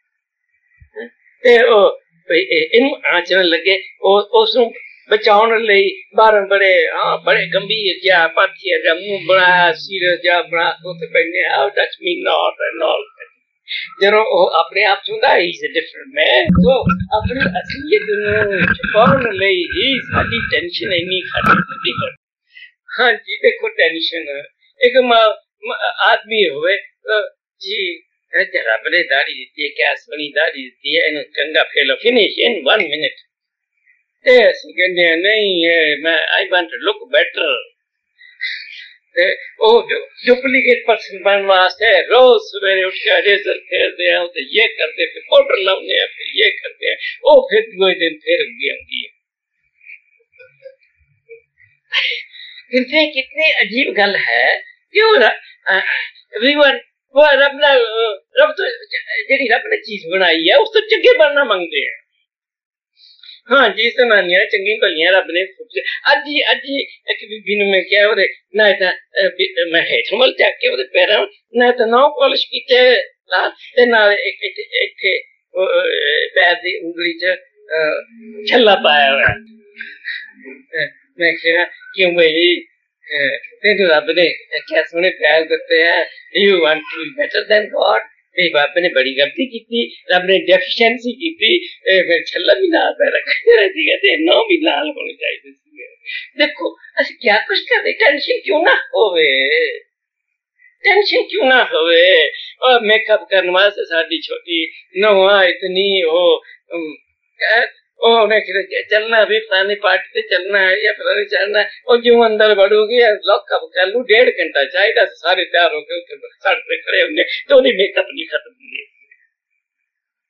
Speaker 1: ते ओ इन आचरण लगे उस बचाउण लई बाहर बड़े गंभीर जा पाथिया जा मुंह बनाया सीरियस जा बना तो बैठे आओ touch me not and all जरो अपने आप चुंदा ही इज अ डिफरेंट मैन तो अपनी असलियत ਨੂੰ ਛੁਪਾਉਣ ਲਈ ਹੀ ਸਾਡੀ ਟੈਨਸ਼ਨ ਇੰਨੀ ਖੜੀ ਹੈ। हाँ जी देखो टेंशन एक आदमी हुए जी रब ने दाढ़ी दी है क्या सोनी दाढ़ी दी है इन कंगा फेलो फिनिश इन 1 मिनट कहते नहीं है मैं I want to look better ओ डुप्लीकेट पर्सन बनने वास्ते रोज सवेरे उठ के रेजर फेरते हैं तो ये करते फिर पाउडर लाउने हैं फिर ये करते हैं ओ फिर कोई दिन फिर होगी कितनी अजीब गल है क्यों रब तो जेडी रब ने चीज बनाई है उस तो चंगे बनना मांगते हैं। हाँ जी सनानिया चंगी भलियां रब ने अज एक बीबी ने मैं क्या ओदे ना ता मैं हेठ मल चक के ओदे पैरां ना ता नौ पॉलिश कीते लाल ते नाल एक इथे पैर दी उंगली च छल्ला पाया हुआ मैं क्या क्यों भाई तेरे रब ने क्या सोने प्यार करते हैं you want to be better than God मेरे बाप ने बड़ी गलती की थी रब ने डेफिशिएंसी की थी फिर छल्ला भी नाल पे रखते रहती है नौ भी नाल होने चाहिए। देखो असि क्या कुछ कर रहे टेंशन क्यों ना होवे और मेकअप करने वास्ते साडी छोटी नौवा इतनी हो चलना भी फलानी पार्टी से चलना है या फलानी चलना है और जो अंदर बढ़ोगे लॉकअप कर लू 1.5 घंटा चाहिए सारे तैयार होके सड़क पे खड़े होंगे तो मेकअप नहीं खत्म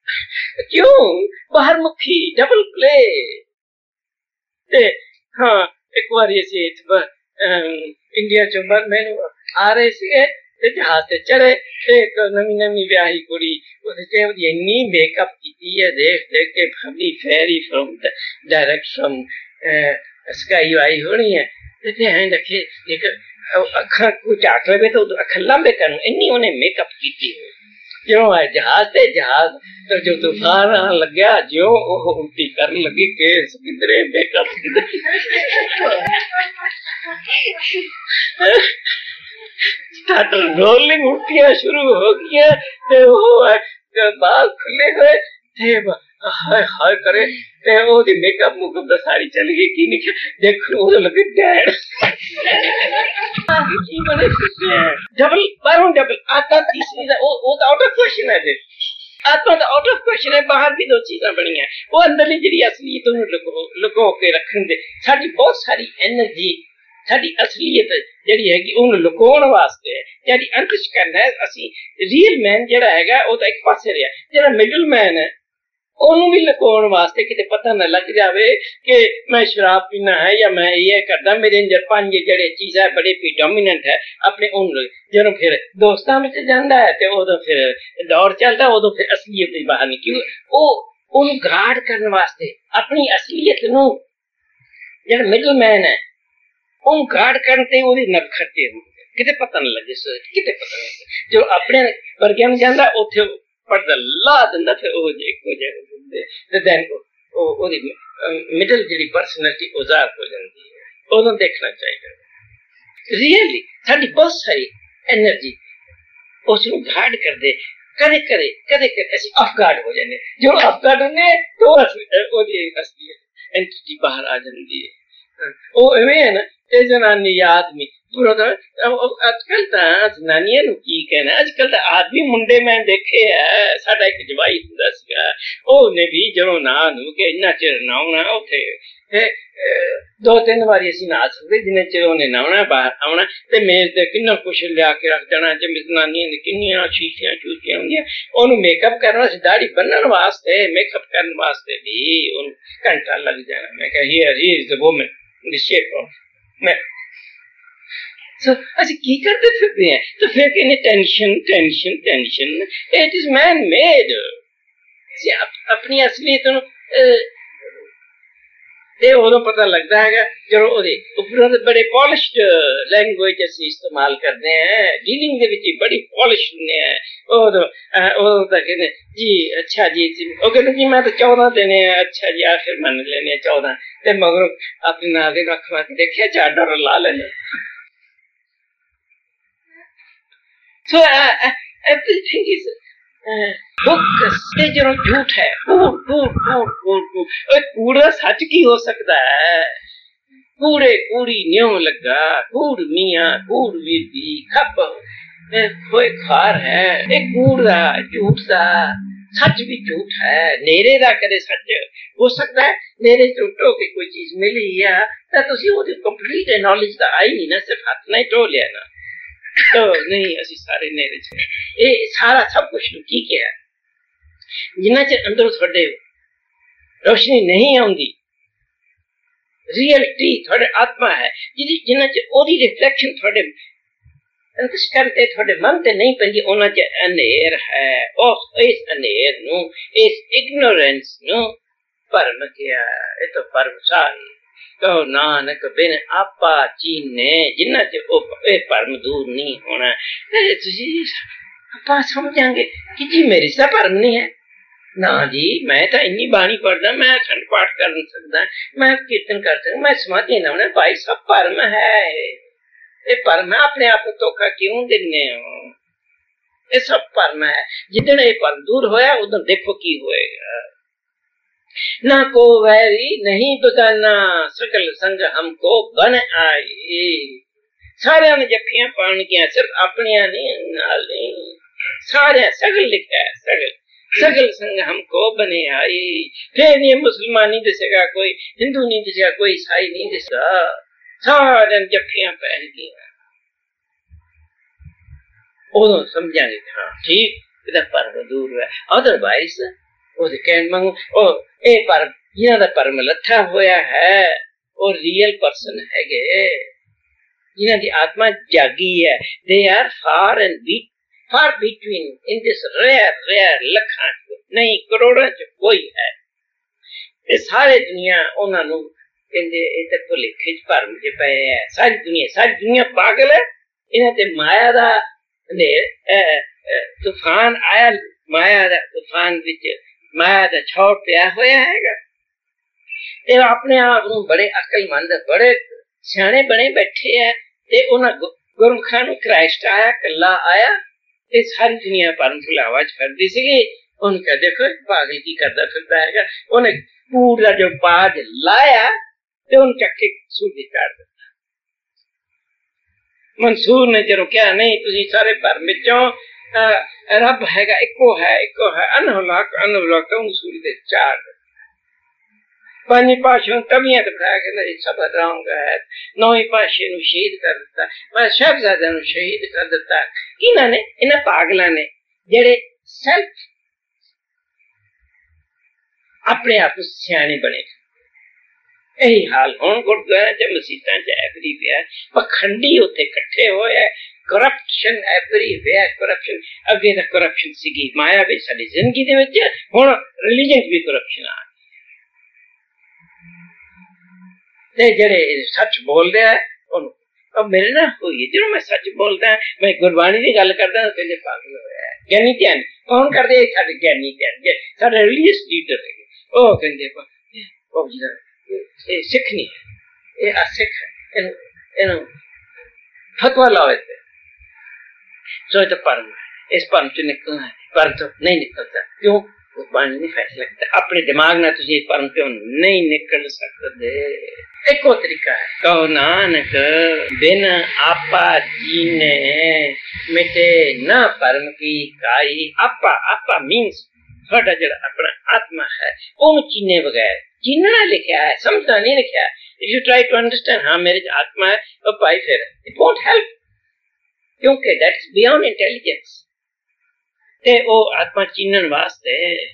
Speaker 1: क्यों बाहर मुखी डबल प्ले ते हाँ एक बार ऐसे इंडिया चो मैनू आ रहे थे ते जहाज ते चढ़े ते एक नवी नवी ब्याही कुड़ी उसे इन्नी मेकअप की है देख देख के फबली fairy from direct from sky आई होनी है ते हैं रखे एक अखा को चाट लगे तो अखा लंबे करूं इन्नी उन्हें मेकअप की जो है जहाज ते जहाज तो जो तूफान आन लग्या जो उल्टी कर लगी केस किधरे मेकअप किधरे रोलिंग उल्टियां शुरू हो गई ते वो बाल खुले हुए थे हाय हाय करे ते ओदी मेकअप मुकअप दा सारी चली गई की नहीं देखो वो लगे डैड की बने डबल बारों डबल आता तीसरी वो आउट ऑफ क्वेश्चन है आत्मा तो आउट ऑफ क्वेश्चन है बाहर भी दो चीजें बनी है वो अंदर जी असलियत लुको के रखने दे साडी बहुत सारी एनर्जी साडी असलियत ਜਿਹੜੀ ਹੈਗੀ ਉਹਨੂੰ ਲੁਕਾਉਣ ਵਾਸਤੇ ਜਿਹੜੀ ਅੰਤਿਸ਼ ਕਰਨਾ ਹੈ ਅਸੀਂ ਰੀਅਲ ਮੈਨ ਜਿਹੜਾ ਹੈਗਾ ਉਹ ਤਾਂ ਇੱਕ ਪਾਸੇ ਰਿਹਾ ਜਿਹੜਾ ਮਿਡਲ ਮੈਨ ਹੈ ਉਹਨੂੰ ਵੀ ਲੁਕਾਉਣ ਵਾਸਤੇ ਕਿਤੇ ਪਤਾ ਨਾ ਲੱਗ ਜਾਵੇ ਕਿ ਮੈਂ ਸ਼ਰਾਬ ਪੀਣਾ ਹੈ ਜਾਂ ਮੈਂ ਇਹ ਕਰਦਾ ਮੇਰੇ ਅੰਦਰ ਪੰਜ ਜਿਹੜੇ ਚੀਜ਼ਾਂ ਬੜੇ ਪ੍ਰੀਡੋਮੀਨੈਂਟ ਹੈ ਆਪਣੇ ਉਹਨੂੰ ਜਦੋਂ ਫਿਰ ਦੋਸਤਾਂ ਵਿੱਚ ਜਾਂਦਾ ਹੈ ਤੇ ਉਦੋਂ ਫਿਰ ਦੌੜ ਚੱਲਦਾ ਉਦੋਂ ਫਿਰ ਅਸਲੀਅਤ ਦੀ ਬਾਹਰ ਨਿਕਲ ਉਹ ਉਹਨੂੰ ਗਾਰਡ ਕਰਨ ਵਾਸਤੇ ਆਪਣੀ ਅਸਲੀਅਤ ਨੂੰ ਜਿਹੜਾ ਮਿਡਲ ਮੈਨ ਹੈ ਉਹਨੂੰ ਗਾਰਡ ਕਰਨ ਤੇ ਉਹਦੇ ਨੱਕ ਖੱਟੇ ਹੁੰਦੇ ਕਿਤੇ ਪਤਾ ਨਾ ਲੱਗੇ ਕਿਤੇ ਪਤਾ ਨਹੀਂ ਜੋ ਆਪਣੇ ਵਰਗਿਆਂ ਨੂੰ ਜਾਂਦਾ ਉੱਥੇ ਪਰਦਾ ਲਾ ਦਿੰਦਾ ਫਿਰ ਉਹ ਇੱਕੋ ਜਗ੍ਹਾ ਹੁੰਦੇ ਤੇ ਦੈਨ ਉਹਦੀ ਮਿਡਲ ਜਿਹੜੀ ਪਰਸਨੈਲਿਟੀ ਉਹ ਜ਼ਾਹਰ ਹੋ ਜਾਂਦੀ ਹੈ ਉਹਨੂੰ ਦੇਖਣਾ ਚਾਹੀਦਾ ਰੀਅਲੀ ਸਾਡੀ ਬਹੁਤ ਸਾਰੀ ਐਨਰਜੀ ਉਸ ਨੂੰ ਗਾਰਡ ਕਰਦੇ ਕਦੇ ਕਦੇ ਕਦੇ ਕਦੇ ਅਸੀਂ ਆਫ ਗਾਰਡ ਹੋ ਜਾਂਦੇ ਜੋ ਆਫ ਗਾਰਡ ਹੁੰਦੇ ਤਾਂ ਉਹਦੀ ਅਸਲੀ ਐਂਟੀਟੀ ਬਾਹਰ ਆ ਜਾਂਦੀ ਹੈ ਉਹ ਐਵੇਂ ਹੈ ਨਾ ਇਹ ਜਨਾਨੀ ਆਦਮੀ अजकल तो जनानिया की कहना अजकल तो आदमी मुंडे मैं देखे है साडा एक जवाई हुंदा सीगा ओने भी जदों ना नू के इन्ना चिर नहाउणा उत्थे दो तीन बारी असीं नहा सकदे जिन्ने चिर ओने नहाउणा बाहर आउणा ते मेज ते किन्ना कुछ लिया के रख देना जिवें जनानियां दी किन्नियां शीशियां चूशियां हुंदियां ओनू मेकअप करन वास्ते दाढ़ी बन्नण वास्ते मेकअप करन वास्ते भी ओनू घंटा लग जाना मैं कहा here he is the woman in the shape of मैं So, ਅਸੀਂ ਕੀ ਕਰਦੇ ਫਿਰਦੇ ਹਾਂ ਤਾਂ ਫਿਰ ਕਹਿੰਦੇ tension it is man made ਅਸੀਂ ਆਪਣੀ ਅਸਲੀਅਤ ਨੂੰ ਇਹ ਉਦੋਂ ਪਤਾ ਲੱਗਦਾ ਹੈਗਾ ਜਦੋਂ ਉਹਦੇ ਉੱਪਰੋਂ ਦੇ ਬੜੇ ਪੋਲਿਸ਼ਡ ਲੈਂਗੁਏਜ ਅਸੀਂ ਇਸਤੇਮਾਲ ਕਰਦੇ ਹਾਂ ਡੀਲਿੰਗ ਦੇ ਵਿੱਚ ਬੜੀ ਪੋਲਿਸ਼ ਹੁੰਦੇ ਆ ਉਦੋਂ ਤਾਂ ਕਹਿੰਦੇ ਜੀ ਅੱਛਾ ਜੀ ਉਹ ਕਹਿੰਦੇ ਜੀ ਮੈਂ ਤਾਂ 14 ਦੇਣੇ ਆ ਅੱਛਾ ਜੀ ਆਖਿਰ ਮੰਨ ਲੈਣੇ 14 ਤੇ ਮਗਰੋਂ ਆਪਣੇ ਨਾਲ ਦੇ ਰੱਖ ਕੇ ਦੇਖਿਆ $4 ਲਾ ਲੈਣੇ So everything is bogus. ये जो झूठ है कूड़ा सच की हो सकता है कूड़े कूड़ी न्यों लगा कूड़ मियाँ कूड़ बीबी खप कोई खार है एक कूड़ा झूठ सा सच भी झूठ है नेरे दा कदे सच हो सकता है नेरे झूठो की कोई चीज मिली है तो तुसी वो कंप्लीट नॉलेज दा आई नहीं ना सिर्फ हाथ नहीं टो लिया ना तो नहीं ਅਸੀਂ ਸਾਰੇ ਨੇਰੇ ਚ ਇਹ ਸਾਰਾ ਸਭ ਕੁਝ ਕੀ ਕਿਹਾ ਜਿੰਨਾ ਚਿਰ ਅੰਦਰੋਂ ਤੁਹਾਡੇ ਰੋਸ਼ਨੀ ਨਹੀਂ ਆਉਂਦੀ ਰਿਐਲਿਟੀ ਤੁਹਾਡੇ ਆਤਮਾ ਹੈ ਜਿੰਨਾ ਚਿਰ ਉਹਦੀ ਰਿਫਲੈਕਸ਼ਨ ਤੁਹਾਡੇ ਅੰਤਿਸ਼ ਕਰਦੇ ਤੁਹਾਡੇ ਮਨ ਤੇ ਨਹੀਂ ਪੈਂਦੀ ਉਹਨਾਂ ਚ ਹਨੇਰ ਹੈ ਉਹ ਇਸ ਹਨੇਰ ਨੂੰ ਇਸ ਇਗਨੋਰੈਂਸ ਨੂੰ ਭਰਮ ਕਿਹਾ ਇਹ ਤਾਂ ਭਰਮ ਸਾਰੀ कहो नानक बिन आपा चीने जिन्ना च भरम दूर नहीं होना आप समझांगे कि जी मेरी सा भरम नहीं है ना जी मैं तो इन्नी बाणी पढ़दा मैं अखंड पाठ कर सकदा मैं कीर्तन कर सकदा मैं समाधि ना भाई सब भरम है ये भरम है अपने आप को धोखा क्यों दिने हो ये सब भरम है जिदन ये भरम दूर होया उदन देखो की होएगा ना को वैरी नहीं बगाना सगल संग हमको बन आई सारे ने जफियां पान किया सिर्फ अपनिया नहीं सारे सगल लिखा है सगल संग हमको बने आई फिर ये मुसलमान नहीं दिसेगा कोई हिंदू नहीं दिसेगा कोई ईसाई नहीं दिसेगा सारे जफियां पहन गया उदो समझांगे हाँ ठीक इधर पर दूर है अदरवाइज ਉਹਦੇ ਕਹਿਣ ਮੰਗੂ ਉਹ ਇਹ ਪਰ ਜਿਨ੍ਹਾਂ ਦਾ ਭਰਮ ਲੱਥਾ ਹੋਇਆ ਹੈ ਉਹ ਰੀਅਲ ਪਰਸਨ ਹੈਗੇ, ਜਿਨ੍ਹਾਂ ਦੀ ਆਤਮਾ ਜਾਗੀ ਹੈ। they are far between in this rare ਲੱਖਾਂ ਚ ਨਹੀਂ ਕਰੋੜਾਂ ਚ ਕੋਈ ਹੈ। ਇਹ ਸਾਰੇ ਦੁਨੀਆ ਉਹਨਾਂ ਨੂੰ ਕਹਿੰਦੇ ਇਹ ਤਾਂ ਭੁਲੇਖੇ ਚ ਭਰਮ ਚ ਪਏ ਹੈ। ਸਾਰੀ ਦੁਨੀਆ ਪਾਗਲ ਹੈ। ਇਹਨਾਂ ਤੇ ਮਾਇਆ ਦਾ ਤੂਫਾਨ ਆਇਆ, ਮਾਇਆ ਦਾ ਤੂਫਾਨ ਵਿੱਚ ਮਾਇਆ ਦਾ ਛਾਉ ਪਿਆ ਹੋਇਆ ਹੈਗਾ। ਇਹ ਆਪਣੇ ਆਪ ਨੂੰ ਬੜੇ ਅਕਲਮੰਦ, ਬੜੇ ਸਿਆਣੇ ਬਣੇ ਬੈਠੇ ਹੈ ਤੇ ਉਹਨਾਂ ਗੁਰਮੁਖਾਂ ਨੂੰ ਕ੍ਰਾਈਸਟ ਆਇਆ, ਕੱਲਾ ਆਇਆ ਤੇ ਸਾਰੀ ਦੁਨੀਆ ਭਰਮ ਭੁਲਾਵਾ ਚ ਫਿਰਦੀ ਸੀਗੀ। ਉਹਨੂੰ ਕਹਿ ਦੇਖੋ ਪਾਗਲ ਕੀ ਕਰਦਾ ਫਿਰਦਾ ਹੈਗਾ। ਉਹਨੇ ਪੂਰਾ ਜੋ ਬਾਜ ਲਾਇਆ ਤੇ ਉਹਨੂੰ ਚੱਕ ਕੇ ਸੂਲੀ ਕਰ ਦਿੱਤਾ। ਮਨਸੂਰ ਨੇ ਜਦੋਂ ਕਿਹਾ ਨਹੀਂ ਤੁਸੀਂ ਸਾਰੇ ਭਰਮ ਵਿੱਚੋਂ ਰੱਬ ਹੈਗਾ, ਇੱਕੋ ਹੈ ਅਨਹਲਾਕ ਉਹਨੂੰ ਸੂਲੀ ਤੇ ਚਾੜ ਦਿੱਤਾ। ਪੰਜ ਪਾਸ਼ੇ ਤਵੀਆਂ ਤੇ ਬਿਠਾ ਕੇ ਨਹੀਂ ਸਭ ਰੌਂਗ ਹੈ। ਨੌਵੇਂ ਪਾਸ਼ੇ ਨੂੰ ਸ਼ਹੀਦ ਕਰ ਦਿੱਤਾ। ਮੈਂ ਸਾਹਿਬਜ਼ਾਦਿਆਂ ਨੂੰ ਸ਼ਹੀਦ ਕਰ ਦਿੱਤਾ। ਕਿਹਨਾਂ ਨੇ? ਇਹਨਾਂ ਪਾਗਲਾਂ ਨੇ ਜਿਹੜੇ ਸੈਲਫ ਆਪਣੇ ਆਪ ਨੂੰ ਸਿਆਣੇ ਬਣੇ। ਇਹੀ ਹਾਲ ਹੁਣ ਗੁਰਦੁਆਰਿਆਂ ਚ ਮਸੀਤਾਂ ਚ ਐਵਰੀਵੇਅਰ ਪਖੰਡੀ ਉੱਥੇ ਇਕੱਠੇ ਹੋਏ। Corruption everywhere, corruption. ਅੱਗੇ ਤਾਂ ਕਰਪਸ਼ਨ ਸੀਗੀ ਮਾਇਆ ਵਿੱਚ ਸਾਡੀ ਜ਼ਿੰਦਗੀ ਦੇ ਵਿੱਚ, ਹੁਣ ਰਿਲੀਜਨ ਚ ਵੀ ਕਰਪਸ਼ਨ ਆ। ਤੇ ਜਿਹੜੇ ਸੱਚ ਬੋਲਦੇ ਆ ਉਹਨੂੰ ਮੇਰੇ ਨਾਲ ਹੋਈ ਜਦੋਂ ਮੈਂ ਸੱਚ ਬੋਲਦਾ, ਮੈਂ ਗੁਰਬਾਣੀ ਦੀ ਗੱਲ ਕਰਦਾ, ਕਹਿੰਦੇ ਪਾਗਲ ਹੋਇਆ। ਗਿਆਨੀ ਧਿਆਨ ਕੌਣ ਕਰਦੇ? ਸਾਡੇ ਗਿਆਨੀ ਧਿਆਨ, ਸਾਡੇ ਰਿਲੀਜੀਅਸ ਲੀਡਰ ਹੈਗੇ। ਉਹ ਕਹਿੰਦੇ ਇਹ ਸਿੱਖ ਨਹੀਂ ਹੈ, ਇਹ ਅਸਿੱਖ ਹੈ, ਇਹਨੂੰ ਫਤਵਾ ਲਾਓ। ਸੋ ਇਹ ਤਾਂ ਭਰਮ ਹੈ। ਇਸ ਭਰਮ ਚ ਨਿਕਲਣਾ ਹੈ, ਭਰਮ ਤੋਂ ਨਹੀਂ ਨਿਕਲਦਾ। ਕਿਉਂ? ਗੁਰਬਾਣੀ ਨੇ ਫੈਸਲਾ ਕੀਤਾ। ਆਪਣੇ ਦਿਮਾਗ ਨਾਲ ਤੁਸੀਂ ਭਰਮ ਤੋਂ ਨਹੀਂ ਨਿਕਲ ਸਕਦੇ। ਇੱਕੋ ਤਰੀਕਾ ਹੈ। ਕਹੋ ਨਾਨਕ ਬਿਨ ਆਪਾ ਜੀਨੇ ਮਿਟੇ ਨਾ ਭਰਮ ਕੀ ਕਾਈ। ਆਪਾ ਮੀਨਸ ਤੁਹਾਡਾ ਜਿਹੜਾ ਆਪਣਾ ਆਤਮਾ ਹੈ ਉਹਨੂੰ ਚੀਨੇ ਬਗੈਰ, ਚੀਨਣਾ ਲਿਖਿਆ ਹੈ, ਸਮਝਣਾ ਨਹੀਂ ਲਿਖਿਆ। If you try to understand ਹਾਂ ਮੇਰੇ ਚ ਆਤਮਾ ਹੈ, ਉਹ ਭਾਈ ਫਿਰ ਇਟ ਵੋਂਟ ਹੈਲਪ, ਕਿਉਂਕਿ ਦੈਟ ਇਜ਼ ਬਿਯੋਂਡ ਇੰਟੈਲੀਜੈਂਸ। ਤੇ ਉਹ ਆਤਮਾ ਚੀਨਣ ਵਾਸਤੇ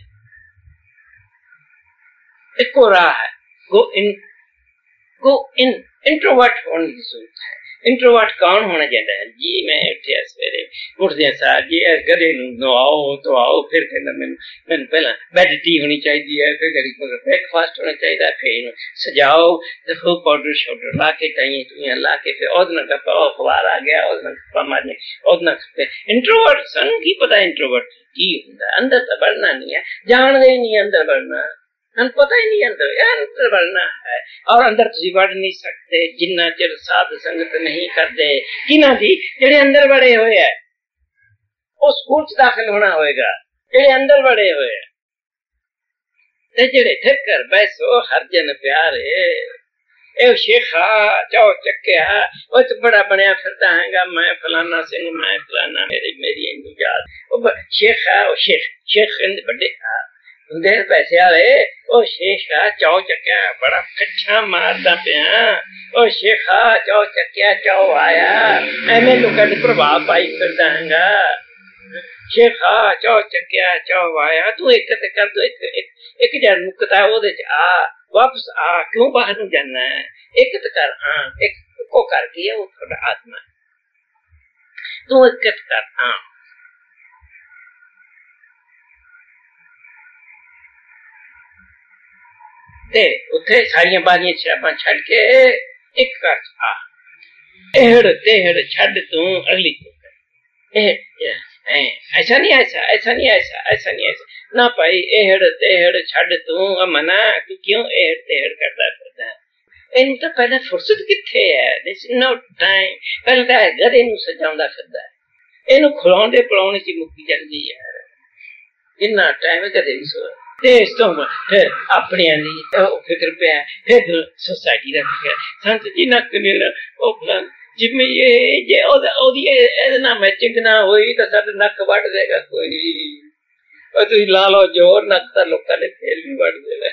Speaker 1: ਇੱਕੋ ਰਾਹ ਹੈ, ਗੋ ਇਨ ਇੰਟਰੋਵਰਟ ਹੋਣ ਦੀ ਜ਼ਰੂਰਤ ਹੈ। ਇੰਟਰੋਵਰਟ ਕੌਣ ਹੋਣਾ ਚਾਹੀਦਾ ਹੈ? ਜੀ ਮੈਂ ਉੱਠਿਆ ਸਵੇਰੇ, ਉੱਠਦਿਆਂ ਸਾਰ ਜੀ ਗਧੇ ਨੂੰ ਨਵਾਓ, ਫਿਰ ਕਹਿੰਦਾ ਮੈਨੂੰ ਪਹਿਲਾਂ ਬੈੱਡ ਟੀ ਹੋਣੀ ਚਾਹੀਦੀ ਹੈ, ਫਿਰ ਘੜੀ ਬ੍ਰੇਕਫਾਸਟ ਹੋਣਾ ਚਾਹੀਦਾ, ਫਿਰ ਇਹਨੂੰ ਸਜਾਓ, ਦੇਖੋ ਪਾਊਡਰ ਸ਼ਾਊਡਰ ਲਾ ਕੇ, ਟਾਈਆਂ ਲਾ ਕੇ, ਫਿਰ ਉਹਦੇ ਨਾਲ ਗੱਪਾ, ਅਖਬਾਰ ਆ ਗਿਆ, ਉਹਦੇ ਨਾਲ ਗੱਪਾ ਮਾਰਨੇ, ਉਹਦੇ ਨਾਲ। ਇੰਟਰੋਵਰਟ ਸਾਨੂੰ ਕੀ ਪਤਾ ਇੰਟਰੋਵਰਟ ਕੀ ਹੁੰਦਾ? ਅੰਦਰ ਤਾਂ ਵੜਨਾ ਨਹੀਂ ਹੈ, ਜਾਣਦੇ ਹੀ ਨਹੀਂ ਅੰਦਰ ਵੜਨਾ, ਸਾਨੂੰ ਪਤਾ ਹੀ ਨਹੀਂ ਅੰਦਰ ਵੜਨਾ ਹੈ। ਔਰ ਅੰਦਰ ਤੁਸੀਂ ਵੜ ਨਹੀਂ ਸਕਦੇ ਜਿੰਨਾ ਚਿਰ ਸਾਧ ਸੰਗਤ ਨਹੀਂ ਕਰਦੇ। ਕਿਹਨਾਂ ਦੀ? ਜਿਹੜੇ ਅੰਦਰ ਵੜੇ ਹੋਏ ਹੈ। ਉਹ ਸਕੂਲ ਚ ਦਾਖਲ ਹੋਣਾ ਹੋਏਗਾ ਜਿਹੜੇ ਅੰਦਰ ਵੜੇ ਹੋਏ ਹੈ। ਤੇ ਜਿਹੜੇ ਠਿੱਕਰ ਬੈਸੋ ਹਰ ਜਨ ਪਿਆਰੇ, ਇਹ ਸ਼ੇਖਾ ਚਾਓ ਚੱਕਿਆ ਉਹ ਚ ਬੜਾ ਬਣਿਆ ਫਿਰਦਾ ਹੈਗਾ, ਮੈਂ ਫਲਾਨਾ ਸਿੰਘ, ਮੈਂ ਫਲਾਨਾ, ਮੇਰੀ ਇਹਨੂੰ ਯਾਦ। ਉਹ ਸ਼ੇਖਾ, ਉਹ ਸ਼ੇਖ ਵੱਡੇ ਹੁੰਦੇ ਪੈਸੇ ਵਾਲੇ। ਉਹ ਸ਼ੇਖਾ ਚਾਓ ਚੱਕਿਆ ਬੜਾ ਕੱਛਾ ਮਾਰਦਾ ਪਿਆ। ਉਹ ਸ਼ੇਖਾ ਚਾਓ ਚੱਕਿਆ, ਚਾਓ ਆਇਆ, ਐਵੇਂ ਲੋਕਾਂ ਦੇ ਪ੍ਰਭਾਵ ਪਾਈ ਫਿਰਦਾ ਹੈਗਾ। ਸ਼ੇਖਾ ਚਾਓ ਚੱਕਿਆ, ਚਾਓ ਆਇਆ। ਤੂੰ ਇੱਕ ਤੇ ਕਰ ਦੋ, ਇੱਕ ਜਨ ਮੁਕਤਾ ਉਹਦੇ ਚ ਆ, ਵਾਪਸ ਆ, ਕਿਉਂ ਬਾਹਰ ਨੂੰ ਜਾਣਾ ਹੈ? ਇੱਕ ਤੇ ਕਰ, ਹਾਂ ਇੱਕ ਕੋ ਕਰ ਕੀ ਹੈ? ਉਹ ਤੁਹਾਡਾ ਆਤਮਾ। ਤੂੰ ਇੱਕ ਕਰ, ਹਾਂ। ਤੇ ਉੱਥੇ ਸਾਰੀਆਂ ਬਾਜ਼ੀਆਂ ਸ਼ਰਾਬਾਂ ਛੱਡ ਕੇ ਇੱਕ ਘਰ ਆ, ਇਹੜ ਤੇਹੜ ਛੱਡ ਤੂੰ ਅਗਲੀ ऐसा नहीं ना भाई, एहड़ तेहड़ छड़ तू मना, तू क्यों एहड़ तेहड़ करता फिरदा? ਇਹਨੂੰ ਤਾਂ ਪਹਿਲਾਂ ਫੁਰਸਤ ਕਿੱਥੇ ਹੈ? This is no time. ਪਹਿਲਾਂ ਤਾਂ ਗਧੇ ਨੂੰ ਸਜਾਉਂਦਾ ਫਿਰਦਾ, ਇਹਨੂੰ ਖਿਲਾਉਂਦੇ ਪਿਲਾਉਣ ਚ ਮੁੱਕੀ ਜਾਂਦੀ ਹੈ। ਕਿੰਨਾ ਟਾਈਮ ਗਧੇ ਨੂੰ ਸੋ। ਤੇ ਇਸ ਤੋਂ ਫਿਰ ਆਪਣਿਆਂ ਦੀ ਫਿਕਰ ਪਿਆ, ਫਿਰ ਸੋਸਾਇਟੀ ਦਾ ਫਿਕਰ। ਸੰਤ ਜੀ ਨੱਕ ਨੇ ਉਹ ਜਿਵੇਂ ਇਹ ਜੇ ਉਹਦੀ ਇਹਦੇ ਨਾਲ ਮੈਚਿੰਗ ਨਾ ਹੋਈ ਤਾਂ ਸਾਡਾ ਨੱਕ ਵੱਢ ਦੇਗਾ ਕੋਈ। ਉਹ ਤੁਸੀਂ ਲਾ ਲਓ ਜ਼ੋਰ, ਨੱਕ ਤਾਂ ਲੋਕਾਂ ਨੇ ਫੇਰ ਵੀ ਵੱਢ ਦੇਣਾ।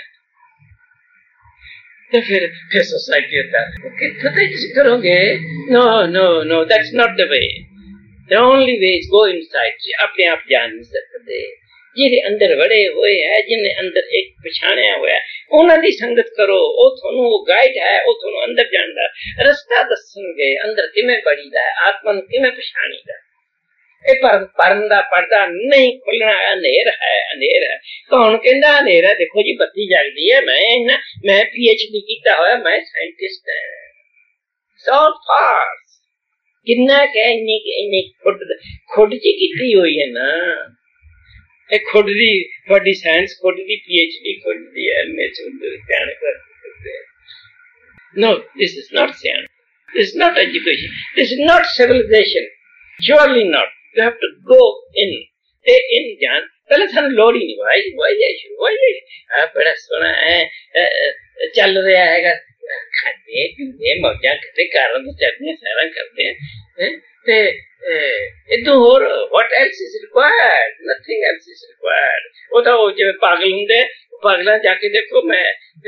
Speaker 1: ਤੇ ਫਿਰ ਸੋਸਾਇਟੀ ਹੁੰਦਾ ਕਿੱਥੋਂ ਤੱਕ ਤੁਸੀਂ ਕਰੋਗੇ? No, that's not the way. The only way is go inside. ਆਪਣੇ ਆਪ ਜਾਣ ਨਹੀਂ ਸਕਦੇ। ਜਿਹਦੇ ਅੰਦਰ ਵੜੇ ਹੋਏ ਹੈ, ਜਿਹਨੇ ਅੰਦਰ ਇੱਕ ਪਛਾਣਿਆ ਹੋਇਆ, ਉਹਨਾਂ ਦੀ ਸੰਗਤ ਕਰੋ। ਉਹ ਤੁਹਾਨੂੰ ਉਹ ਗਾਈਡ ਹੈ, ਉਹ ਤੁਹਾਨੂੰ ਅੰਦਰ ਜਾਣ ਦਾ ਰਸਤਾ ਦੱਸਣਗੇ, ਅੰਦਰ ਕਿਵੇਂ ਬੜੀਦਾ ਹੈ, ਆਤਮਾ ਨੂੰ ਕਿਵੇਂ ਪਛਾਣੀਦਾ। ਇਹ ਪਰਮ ਦਾ ਪਰਦਾ ਨਹੀਂ ਖੁੱਲਣਾ, ਹਨੇਰ ਹੈ, ਹਨੇਰ ਹੈ। ਕੌਣ ਕਹਿੰਦਾ ਹਨੇਰ ਹੈ? ਦੇਖੋ ਜੀ ਬੱਤੀ ਜਗਦੀ ਹੈ। ਮੈਂ PhD ਕੀਤਾ ਹੋਇਆ, ਮੈਂ ਸਾਇੰਟਿਸਟ ਹੈ। ਸੌ ਫਾਸ ਕਿੰਨਾ ਕਹਿ ਇੰਨੀ ਖੁੱਡ ਚ ਕੀਤੀ ਹੋਈ ਹੈ ਨਾ। ਇਹ ਖੁੱਡ ਦੀ ਤੁਹਾਡੀ ਸਾਇੰਸ, ਖੁੱਡ ਦੀ PhD, ਖੁੱਡ ਦੀ MA ਕਹਿਣ ਕਰਦੇ। No, this is not science. This is not education. This is not civilization. Surely not. You have to go in. ਤੇ in ਜਾਣ ਪਹਿਲਾਂ ਸਾਨੂੰ ਲੋੜ ਹੀ ਨਹੀਂ। ਵਾਈ ਬੜਾ ਸੋਹਣਾ ਹੈ ਚੱਲ ਰਿਹਾ ਹੈਗਾ, ਖਾਂਦੇ ਪੀਂਦੇ ਮੌਜਾਂ ਕਰਦੇ, ਕਾਰਾਂ ਤੇ ਚੜ੍ਹਦੇ, ਸੈਰਾਂ ਕਰਦੇ ਤੇ ਇਦੋਂ ਹੋਰ what else is required? Nothing else is required. ਉਹ ਤਾਂ ਉਹ ਜਿਵੇਂ ਪਾਗਲ ਹੁੰਦੇ, ਪਾਗਲਾਂ ਜਾ ਕੇ ਦੇਖੋ, ਮੈਂ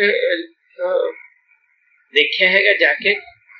Speaker 1: ਦੇਖਿਆ ਹੈਗਾ ਜਾ ਕੇ।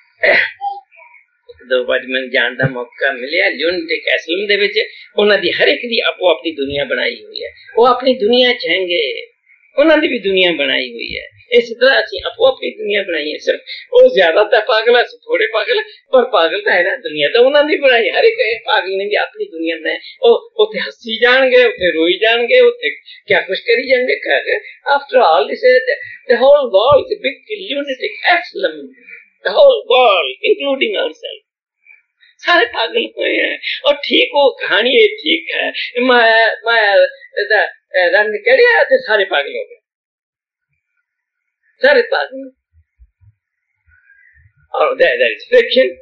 Speaker 1: ਇੱਕ ਦੋ ਵਾਰ ਮੈਨੂੰ ਜਾਣ ਦਾ ਮੌਕਾ ਮਿਲਿਆ ਲੂਨੈਟਿਕ ਐਸਲਮ ਦੇ ਵਿੱਚ। ਉਹਨਾਂ ਦੀ ਹਰ ਇੱਕ ਦੀ ਆਪੋ ਆਪਣੀ ਦੁਨੀਆ ਬਣਾਈ ਹੋਈ ਹੈ। ਉਹ ਆਪਣੀ ਦੁਨੀਆ ਚ ਹੈਗੇ, ਉਹਨਾਂ ਦੀ ਵੀ ਦੁਨੀਆ ਬਣਾਈ ਹੋਈ ਹੈ। ਇਸੇ ਤਰ੍ਹਾਂ ਅਸੀਂ ਆਪੋ ਆਪਣੀ ਦੁਨੀਆ ਬਣਾਈ ਹੈ। ਸਿਰਫ ਉਹ ਜ਼ਿਆਦਾ ਤਾਂ ਪਾਗਲ, ਅਸੀਂ ਥੋੜੇ ਪਾਗਲ, ਪਰ ਪਾਗਲ ਤਾਂ ਹੈ ਨਾ। ਦੁਨੀਆ ਤਾਂ ਉਹਨਾਂ ਦੀ ਬਣਾਈ, ਹਰ ਇੱਕ ਪਾਗਲ ਨੇ ਵੀ ਆਪਣੀ ਦੁਨੀਆ ਬਣਾਈ। ਉਹ ਉੱਥੇ ਹੱਸੀ ਜਾਣਗੇ, ਉੱਥੇ ਰੋਈ ਜਾਣਗੇ, ਉੱਥੇ ਕਿਆ ਕੁਛ ਕਰੀ ਜਾਣਗੇ। After all this the whole world is a big lunatic asylum. The whole world, including ourselves. सारे पागल हुए हैं। और ठीक वो कहानी है, ठीक है, मैं रंग चढ़िया तो सारे पागल हो गए, सारे पागल। और there is friction।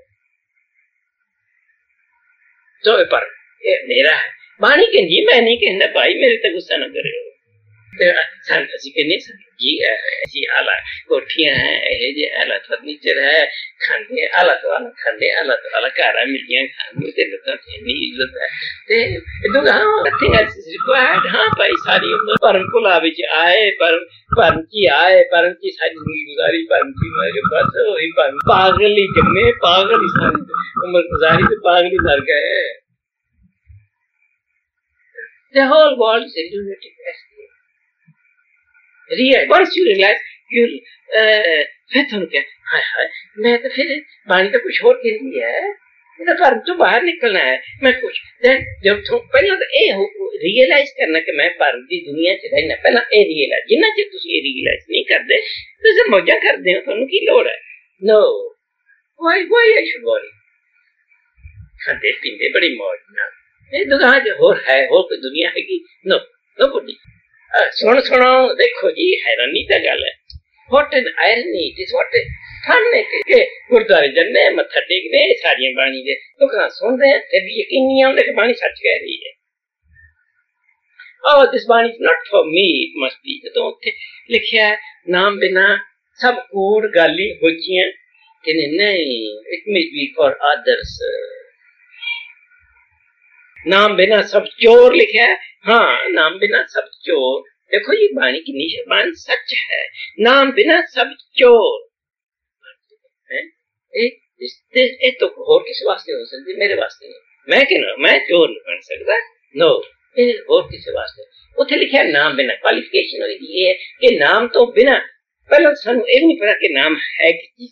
Speaker 1: तो पर ये मेरा है, बाणी कहनी, मैं नहीं कहना भाई मेरे तक गुस्सा न करे। ਅਸੀਂ ਕਹਿੰਦੇ ਜੀ ਜੀ ਆਲਾ ਕੋਠੀਆਂ ਹੈ, ਇਹ ਜੇ ਆਲਾ ਫਰਨੀਚਰ ਹੈ, ਖਾਂਦੇ ਆਲਾ ਤੋਂ ਆਲਾ, ਖਾਂਦੇ ਆਲਾ ਤੋਂ ਆਲਾ, ਘਰਾਂ ਮਿਲਦੀਆਂ ਖਾਣ ਤੇ ਲੋਕਾਂ ਦੀ ਇੰਨੀ ਇੱਜ਼ਤ ਹੈ। ਤੇ ਇਦੋਂ nothing else is required। ਹਾਂ ਭਾਈ ਸਾਰੀ ਉਮਰ ਭਰਮ ਭੁਲਾ ਵਿੱਚ ਆਏ, ਭਰਮ ਚ ਆਏ, ਭਰਮ ਚ ਸਾਰੀ ਜ਼ਿੰਦਗੀ ਗੁਜ਼ਾਰੀ, ਭਰਮ ਚ ਮਰ ਬਸ ਉਹੀ ਭਰਮ, ਪਾਗਲ ਹੀ ਜੰਮੇ, ਪਾਗਲ ਹੀ ਸਾਰੀ ਉਮਰ ਗੁਜ਼ਾਰੀ ਤੇ ਪਾਗਲ ਹੀ ਮਰ ਗਏ। The whole world is a lunatic asylum। Once you realize, फिर तुम क्या, हाय मैं तो फिर बाणी तो कुछ और कहती है, मेरा भरम तो बाहर निकलना है। मैं कुछ जब तुम पहला तो ये रियलाइज करना कि मैं भरम की दुनिया च रहना, पहला ये रियलाइज। जिन्ना चिर तुम ये रियलाइज नहीं करते तो मौजा करते हो, तुहानू की लोड़ है? No, why I should worry। खाते पींदे बड़ी मौज नाल, ये दुनिया च होर है, होर कोई दुनिया हैगी? No, nobody। सुनो देखो जी, हैरानी का गल है। What an irony, it is what a fun है कि गुरुद्वारे जन्ने, मत्था टेकने, सारियां बाणी दे लोग सुन रहे हैं, फिर भी यकीन नहीं आउंदा कि बाणी सच कह रही है। Oh, this बाणी is not for me, it must be। तो उत्थे लिखिया है नाम बिना सब कूड़ गाली होजियां कि नहीं, it may be for others। नाम बिना सब चोर लिखा है। हाँ, नाम बिना सब चोर। देखो ये बाणी की निशान सच है, नाम बिना सब चोर है। ये तो और किस वास्ते हो सकती, मेरे वास्ते नहीं। मैं क्या, मैं चोर नहीं बन सकता। नो, ये और किसी वास्ते। उसे लिखा नाम बिना, क्वालिफिकेशन ये है कि नाम तो बिना, पहले सानू ये नहीं पता कि नाम है कि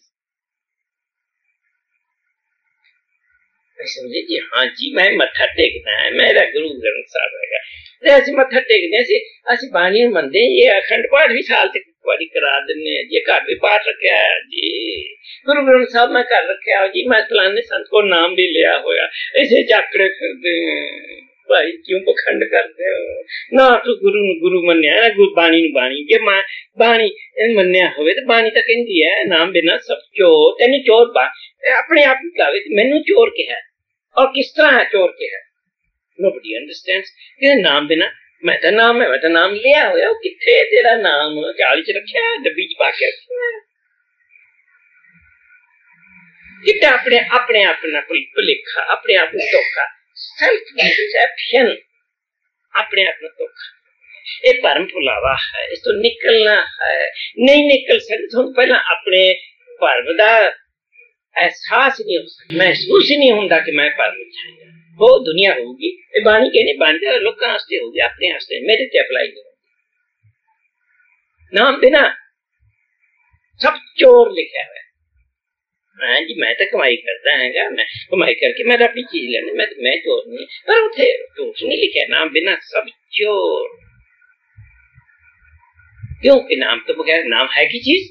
Speaker 1: समझे जी। हाँ जी, मैं मत्था टेकना है, मेरा गुरु ग्रंथ साहब है। असि मत्था टेकने असि बाणी मनते, ये अखंड पाठ भी साल तक वारी करा देने जी, घर भी पाठ रखा है जी, गुरु ग्रंथ साहब मैं कर रखा जी, मैं फलाने संत को नाम भी लिया होया। ऐसे जाकड़े करते भाई, क्यों पखंड करते हो? ना तू गुरु मन्या, गुरु बाणी बाणी जे बाणी मन्या होवे तो बाणी तो कहती है नाम बिना सब चोर। तेन चोर अपने आप लावे, मैनू चोर कहा, और किस तरह है चोर कहा? Nobody understands। नाम बिना, मैं तो नाम लिया होया, किथे तेरा नाम चाली च रखा है, डब्बी च पा के रखा है। कितना अपने अपना भुलेखा, अपने आप को धोखा, सेल्फ डिसेप्शन, अपने आप को धोखा। ये भरम भुलावा है, इस तो निकलना है। नहीं निकल सकते तो पहला अपने भरम का एहसास नहीं हो सकता, महसूस ही नहीं होता कि मैं भरम च। वो दुनिया होगी ये बाणी कहने बांधे लोग हंसते होगी अपने हंसते मेरे ते अप्लाई करो नाम बिना सब चोर लिखा हुआ है। हाँ जी मैं तो कमाई करता है मैं कमाई करके मैं अपनी चीज लेने मैं चोर नहीं पर उठे चोर नहीं लिखा नाम बिना सब चोर क्योंकि नाम तो बगैर नाम है की चीज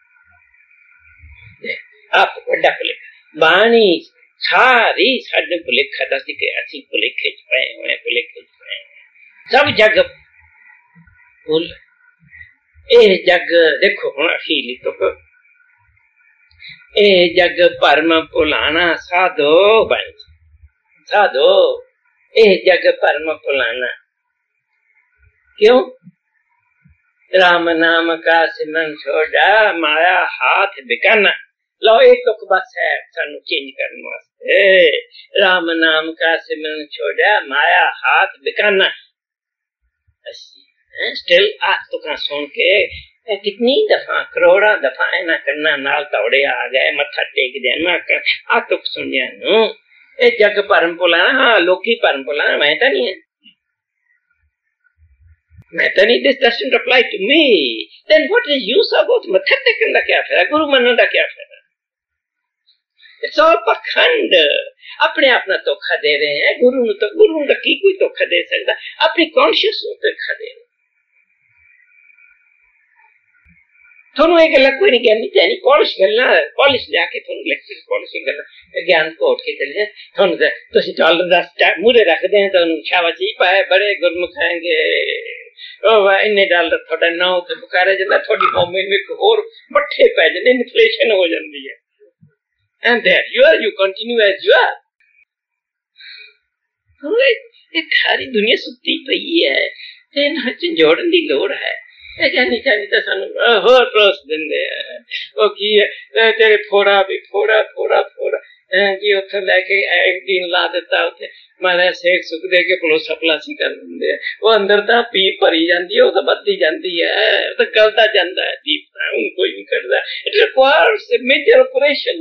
Speaker 1: आप बड़ा भुलेखा बाणी सारी साढ़े भुलेखा दस के असि भुलेखे च पए हुए भुलेखे च पए सब जग भुल ए जग देखो हुण अखीली तो ए जग परम भुलाना साधो बन साधो ए जग परम भुलाना क्यों राम नाम का सिमरन छोड़ा माया हाथ बिकाना लो एक तो बस है सानू चेंज करने वास्ते राम नाम का सिमरन छोड़ा माया हाथ बिकाना स्टिल आज तो का सुन के कितनी दफा करोड़ा दफा ना करना नाल तौड़े आ गए मत्था टेक देना आ तो सुनिया नु ए जग परम भुलाना हाँ लोकी परम भुलाना मैं तो नहीं है मैं तो नहीं this doesn't apply to me then what is use about मत्था टेकन का क्या फायदा गुरु मनन का क्या फायदा इट्स ऑल पखंड अपने आप ना धोखा दे रहे हैं गुरु तो की कोई धोखा दे सकता अपनी कॉन्शियस को धोखा दे रहे थोनू एक गल कोई नहीं कहनी चाहिए पॉलिश गल्ला पॉलिश जाके थोनू लेक्चर पॉलिश गल्ला ज्ञान को उठ के चले थोनू तुसी डॉलर दा मुरे रख दे थोनू शाबाशी पाए बड़े गुरमुख हैंगे ओ इन्ने डॉलर थोड़ा ना ते बुकारे जंदा थोड़ी मोमेंट में और मट्ठे पै जंदे इन्फ्लेशन हो जांदी है and there you continue as you are ये सारी दुनिया सुत्ती पई है ते ना जोड़न दी लोड़ है जानी तो सानू होर परोस दिंदे ओ की तेरे फोड़ा भी फोड़ा जी उत्थे लेके एक दिन ला देता उत्थे मारे सेक सुख दे के पुलिस सप्लासी कर दिंदे वो अंदर दा पी भरी जांदी है वो तो बददी जांदी है तो गलता जांदा है दीप उन कोई नहीं करदा it requires a major operation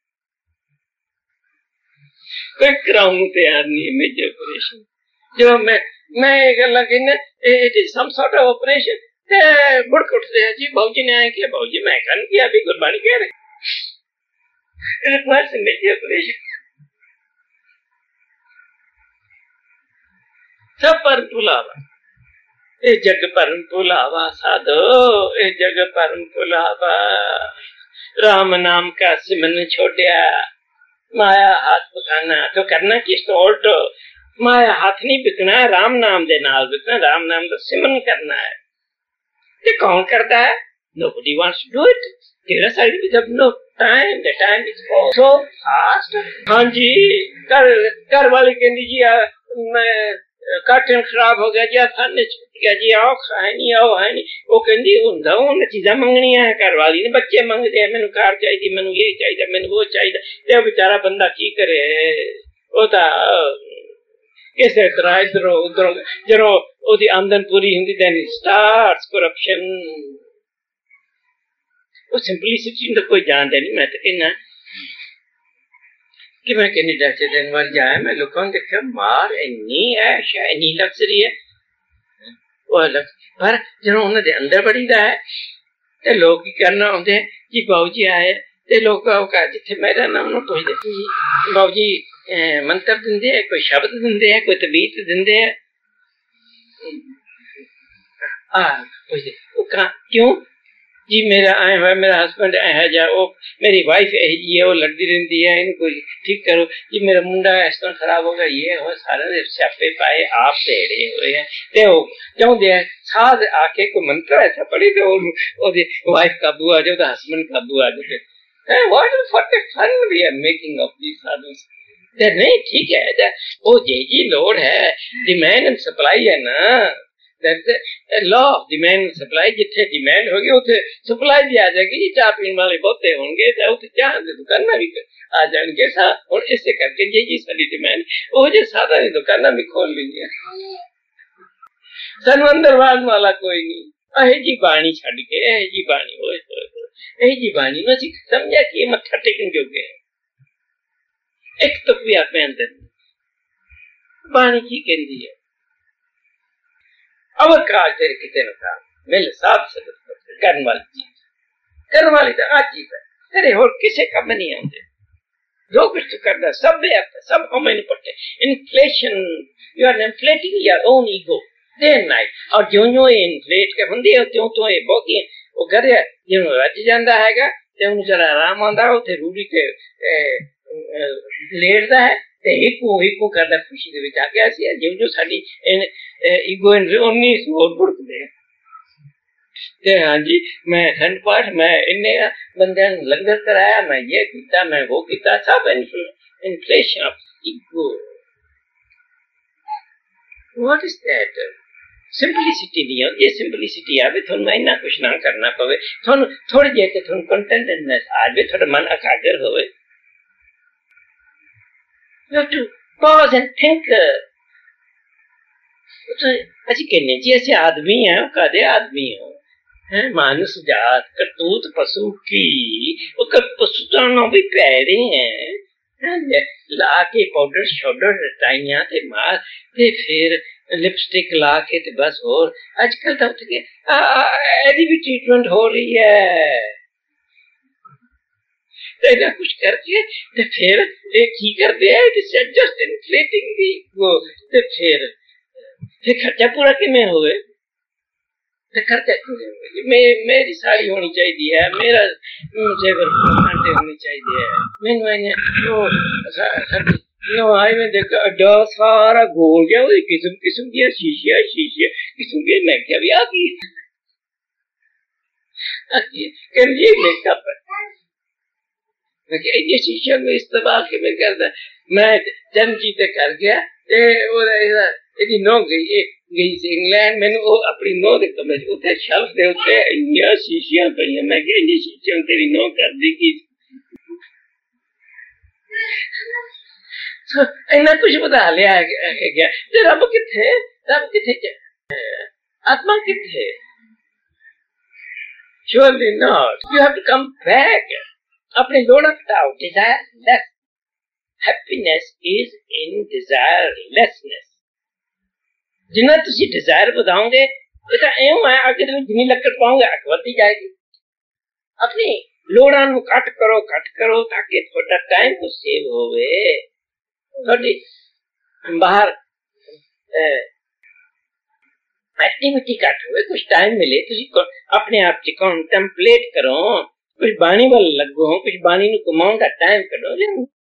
Speaker 1: कोई कराऊं तैयार नहीं मेजर ऑपरेशन जो मैं गल्ला कहना it is some sort of operation बुड़क उठते हैं जी भाजी ने आए किया भाजी मैं कन किया अभी गुरबानी कह रहे रिक्वायर्स ए मेजर ऑपरेशन सब पर भुलावा ए जग पर भुलावा साधो ए जग पर भुलावा राम नाम का सिमरन छोड़िया माया हाथ पकाना तो करना किस तो उल्टो माया हाथ नहीं बिकना राम नाम दे नाल बिकना राम नाम का सिमरन करना है ये कौन करता है nobody wants to do it तेरा साइड भी जब no time the time is so fast हाँ जी घर वाले कहती जी मैं काटन खराब हो गया जी खाने छूट गया जी आओ खाए नहीं आओ है नहीं वो कहती हुंदा उन चीज़ां मंगनियां है घर वाली ने बच्चे मंगते हैं मैनू कार चाहिए मैनू ये चाहिए मैनू वो चाहिए ते बेचारा बंदा की करे वो तो किसे तरह इधरों उधरों जरो ओदी आमदन पूरी हुंदी देन स्टार्ट्स करप्शन वो सिंपलिसिटी तो कोई जानता नहीं मैं तो कहना कि मैं कैनेडा से दिन भर जाए मैं लोगों ने देखा मार इन्नी ऐश है इन्नी लग्जरी है वो अलग पर जो उन्होंने अंदर बड़ी दा है ते लोग की करना होंगे जी बाबूजी आए ते लोग का जिथे मैं रहना उन्होंने पुछदे बाबूजी मंत्र दिंदे है कोई शब्द दिंदे है कोई तबीयत दिंदे है पुछदे क्यों जी मेरा आए हुआ मेरा हस्बैंड है जा वो मेरी वाइफ है वो लड़ती रहती है इनको ठीक करो जी मेरा मुंडा इस तरह खराब हो गया ये हो सारे स्यापे पाए आप भेड़े हुए हैं ते वो चाहते हैं साध आके कोई मंत्र ऐसा पढ़ी तो वाइफ काबू आ जाए हस्बैंड काबू आ जाए what fun we are making of this sadhus नहीं ठीक है वो जी लोड है डिमांड एंड सप्लाई है ना law of demand and supply जिथे डिमांड होगी उसे सप्लाई भी आ जाएगी चाह पीने वाले बहुते होंगे चाह दुकाना भी आ जाएंगे और इससे करके जी सारी डिमांड वो जो साधा दुकाना भी खोल लीजिए सन अंदर वाला कोई नहीं जी बाणी छड़ के जी बाणी जी बाणी में समझा कि मत्था टेकन जोगे एक तो भी आप अंदर बाणी की कहती है अब काज तेरे किते न काम मिल साथ सदत करने वाली तो आ चीज है तेरे और किसे कम नहीं आते जो कुछ तू करता सब बेअर्थ सब हमें पट्टे inflation you are inflating your own ego day and night और जो इन्फ्लेट के होंगे त्यों ये बहुत वो घर जो रज जाता है ते उन्हें जरा आराम आता उसे रूढ़ी के लेटता है ते हिकू करता खुशी के विच आके ऐसी जो जो साडी ईगो उन्नी होर बुड़कदे ते हाँ जी मैं अखंड पाठ मैं इन्ने बंदे लंगर कराया मैं ये किया मैं वो किया सब inflation of ego what is that simplicity नहीं है ये सिंपलिसिटी आवे थोड़ा इन्ना कुछ ना करना पवे थोड़ा थोड़ी जे ते थोड़ा कंटेंटनेस आवे थोड़ा मन एकाग्र होवे you have to pause and think तो अच्छी कहने जी ऐसे आदमी हैं कदे आदमी हो हैं मानुष जात करतूत पशु की वो पशु तो भी पैरे हैं ला के पाउडर शॉडर टाइया ते मार ते फिर लिपस्टिक ला के ते बस और आजकल तो ऐसी भी ट्रीटमेंट हो रही है तो कुछ करके तो फिर एक ही कर दिया जस्ट इन्फ्लेटिंग दी वो तो फिर खर्चा पूरा किमें हुए तो खर्चा मेरी साड़ी होनी चाहिए है मेरा जेवर कांटे होने चाहिए है मैंने आई में देखा अड्डा सारा गोल गया वो किस्म किस्म की शीशिया किस्म के मैं क्या भी आ गई ये मेकअप है ये शीशा में इस्तेमाल के मैं करता मैं चमची ते कर गया यदि नो गई से इंग्लैंड मैंने वो अपनी नो दे कमरे उते शेल्फ दे उते ये शीशियां पई मैं कि ये शीशियां तेरी नो कर दी की तो इन्ना कुछ बता लिया है क्या ते रब किथे आत्मा किथे surely not you have to come back अपने लोड़ा हटाओ desireless happiness is in desirelessness जिन्ना तुसी डिजायर बताओगे ये तो एवं है आगे तुम जिनी लकड़ पाओगे अग बढ़ती जाएगी अपनी लोड़ा नु कट करो ताकि थोड़ा टाइम को सेव होवे थोड़ी बाहर एक्टिविटी कट हुए कुछ टाइम मिले तुसी अपने आप से कॉन्टेम्पलेट करो कुछ बाणी वाल लगो कुछ बाणी नु कमाउं का टाइम करो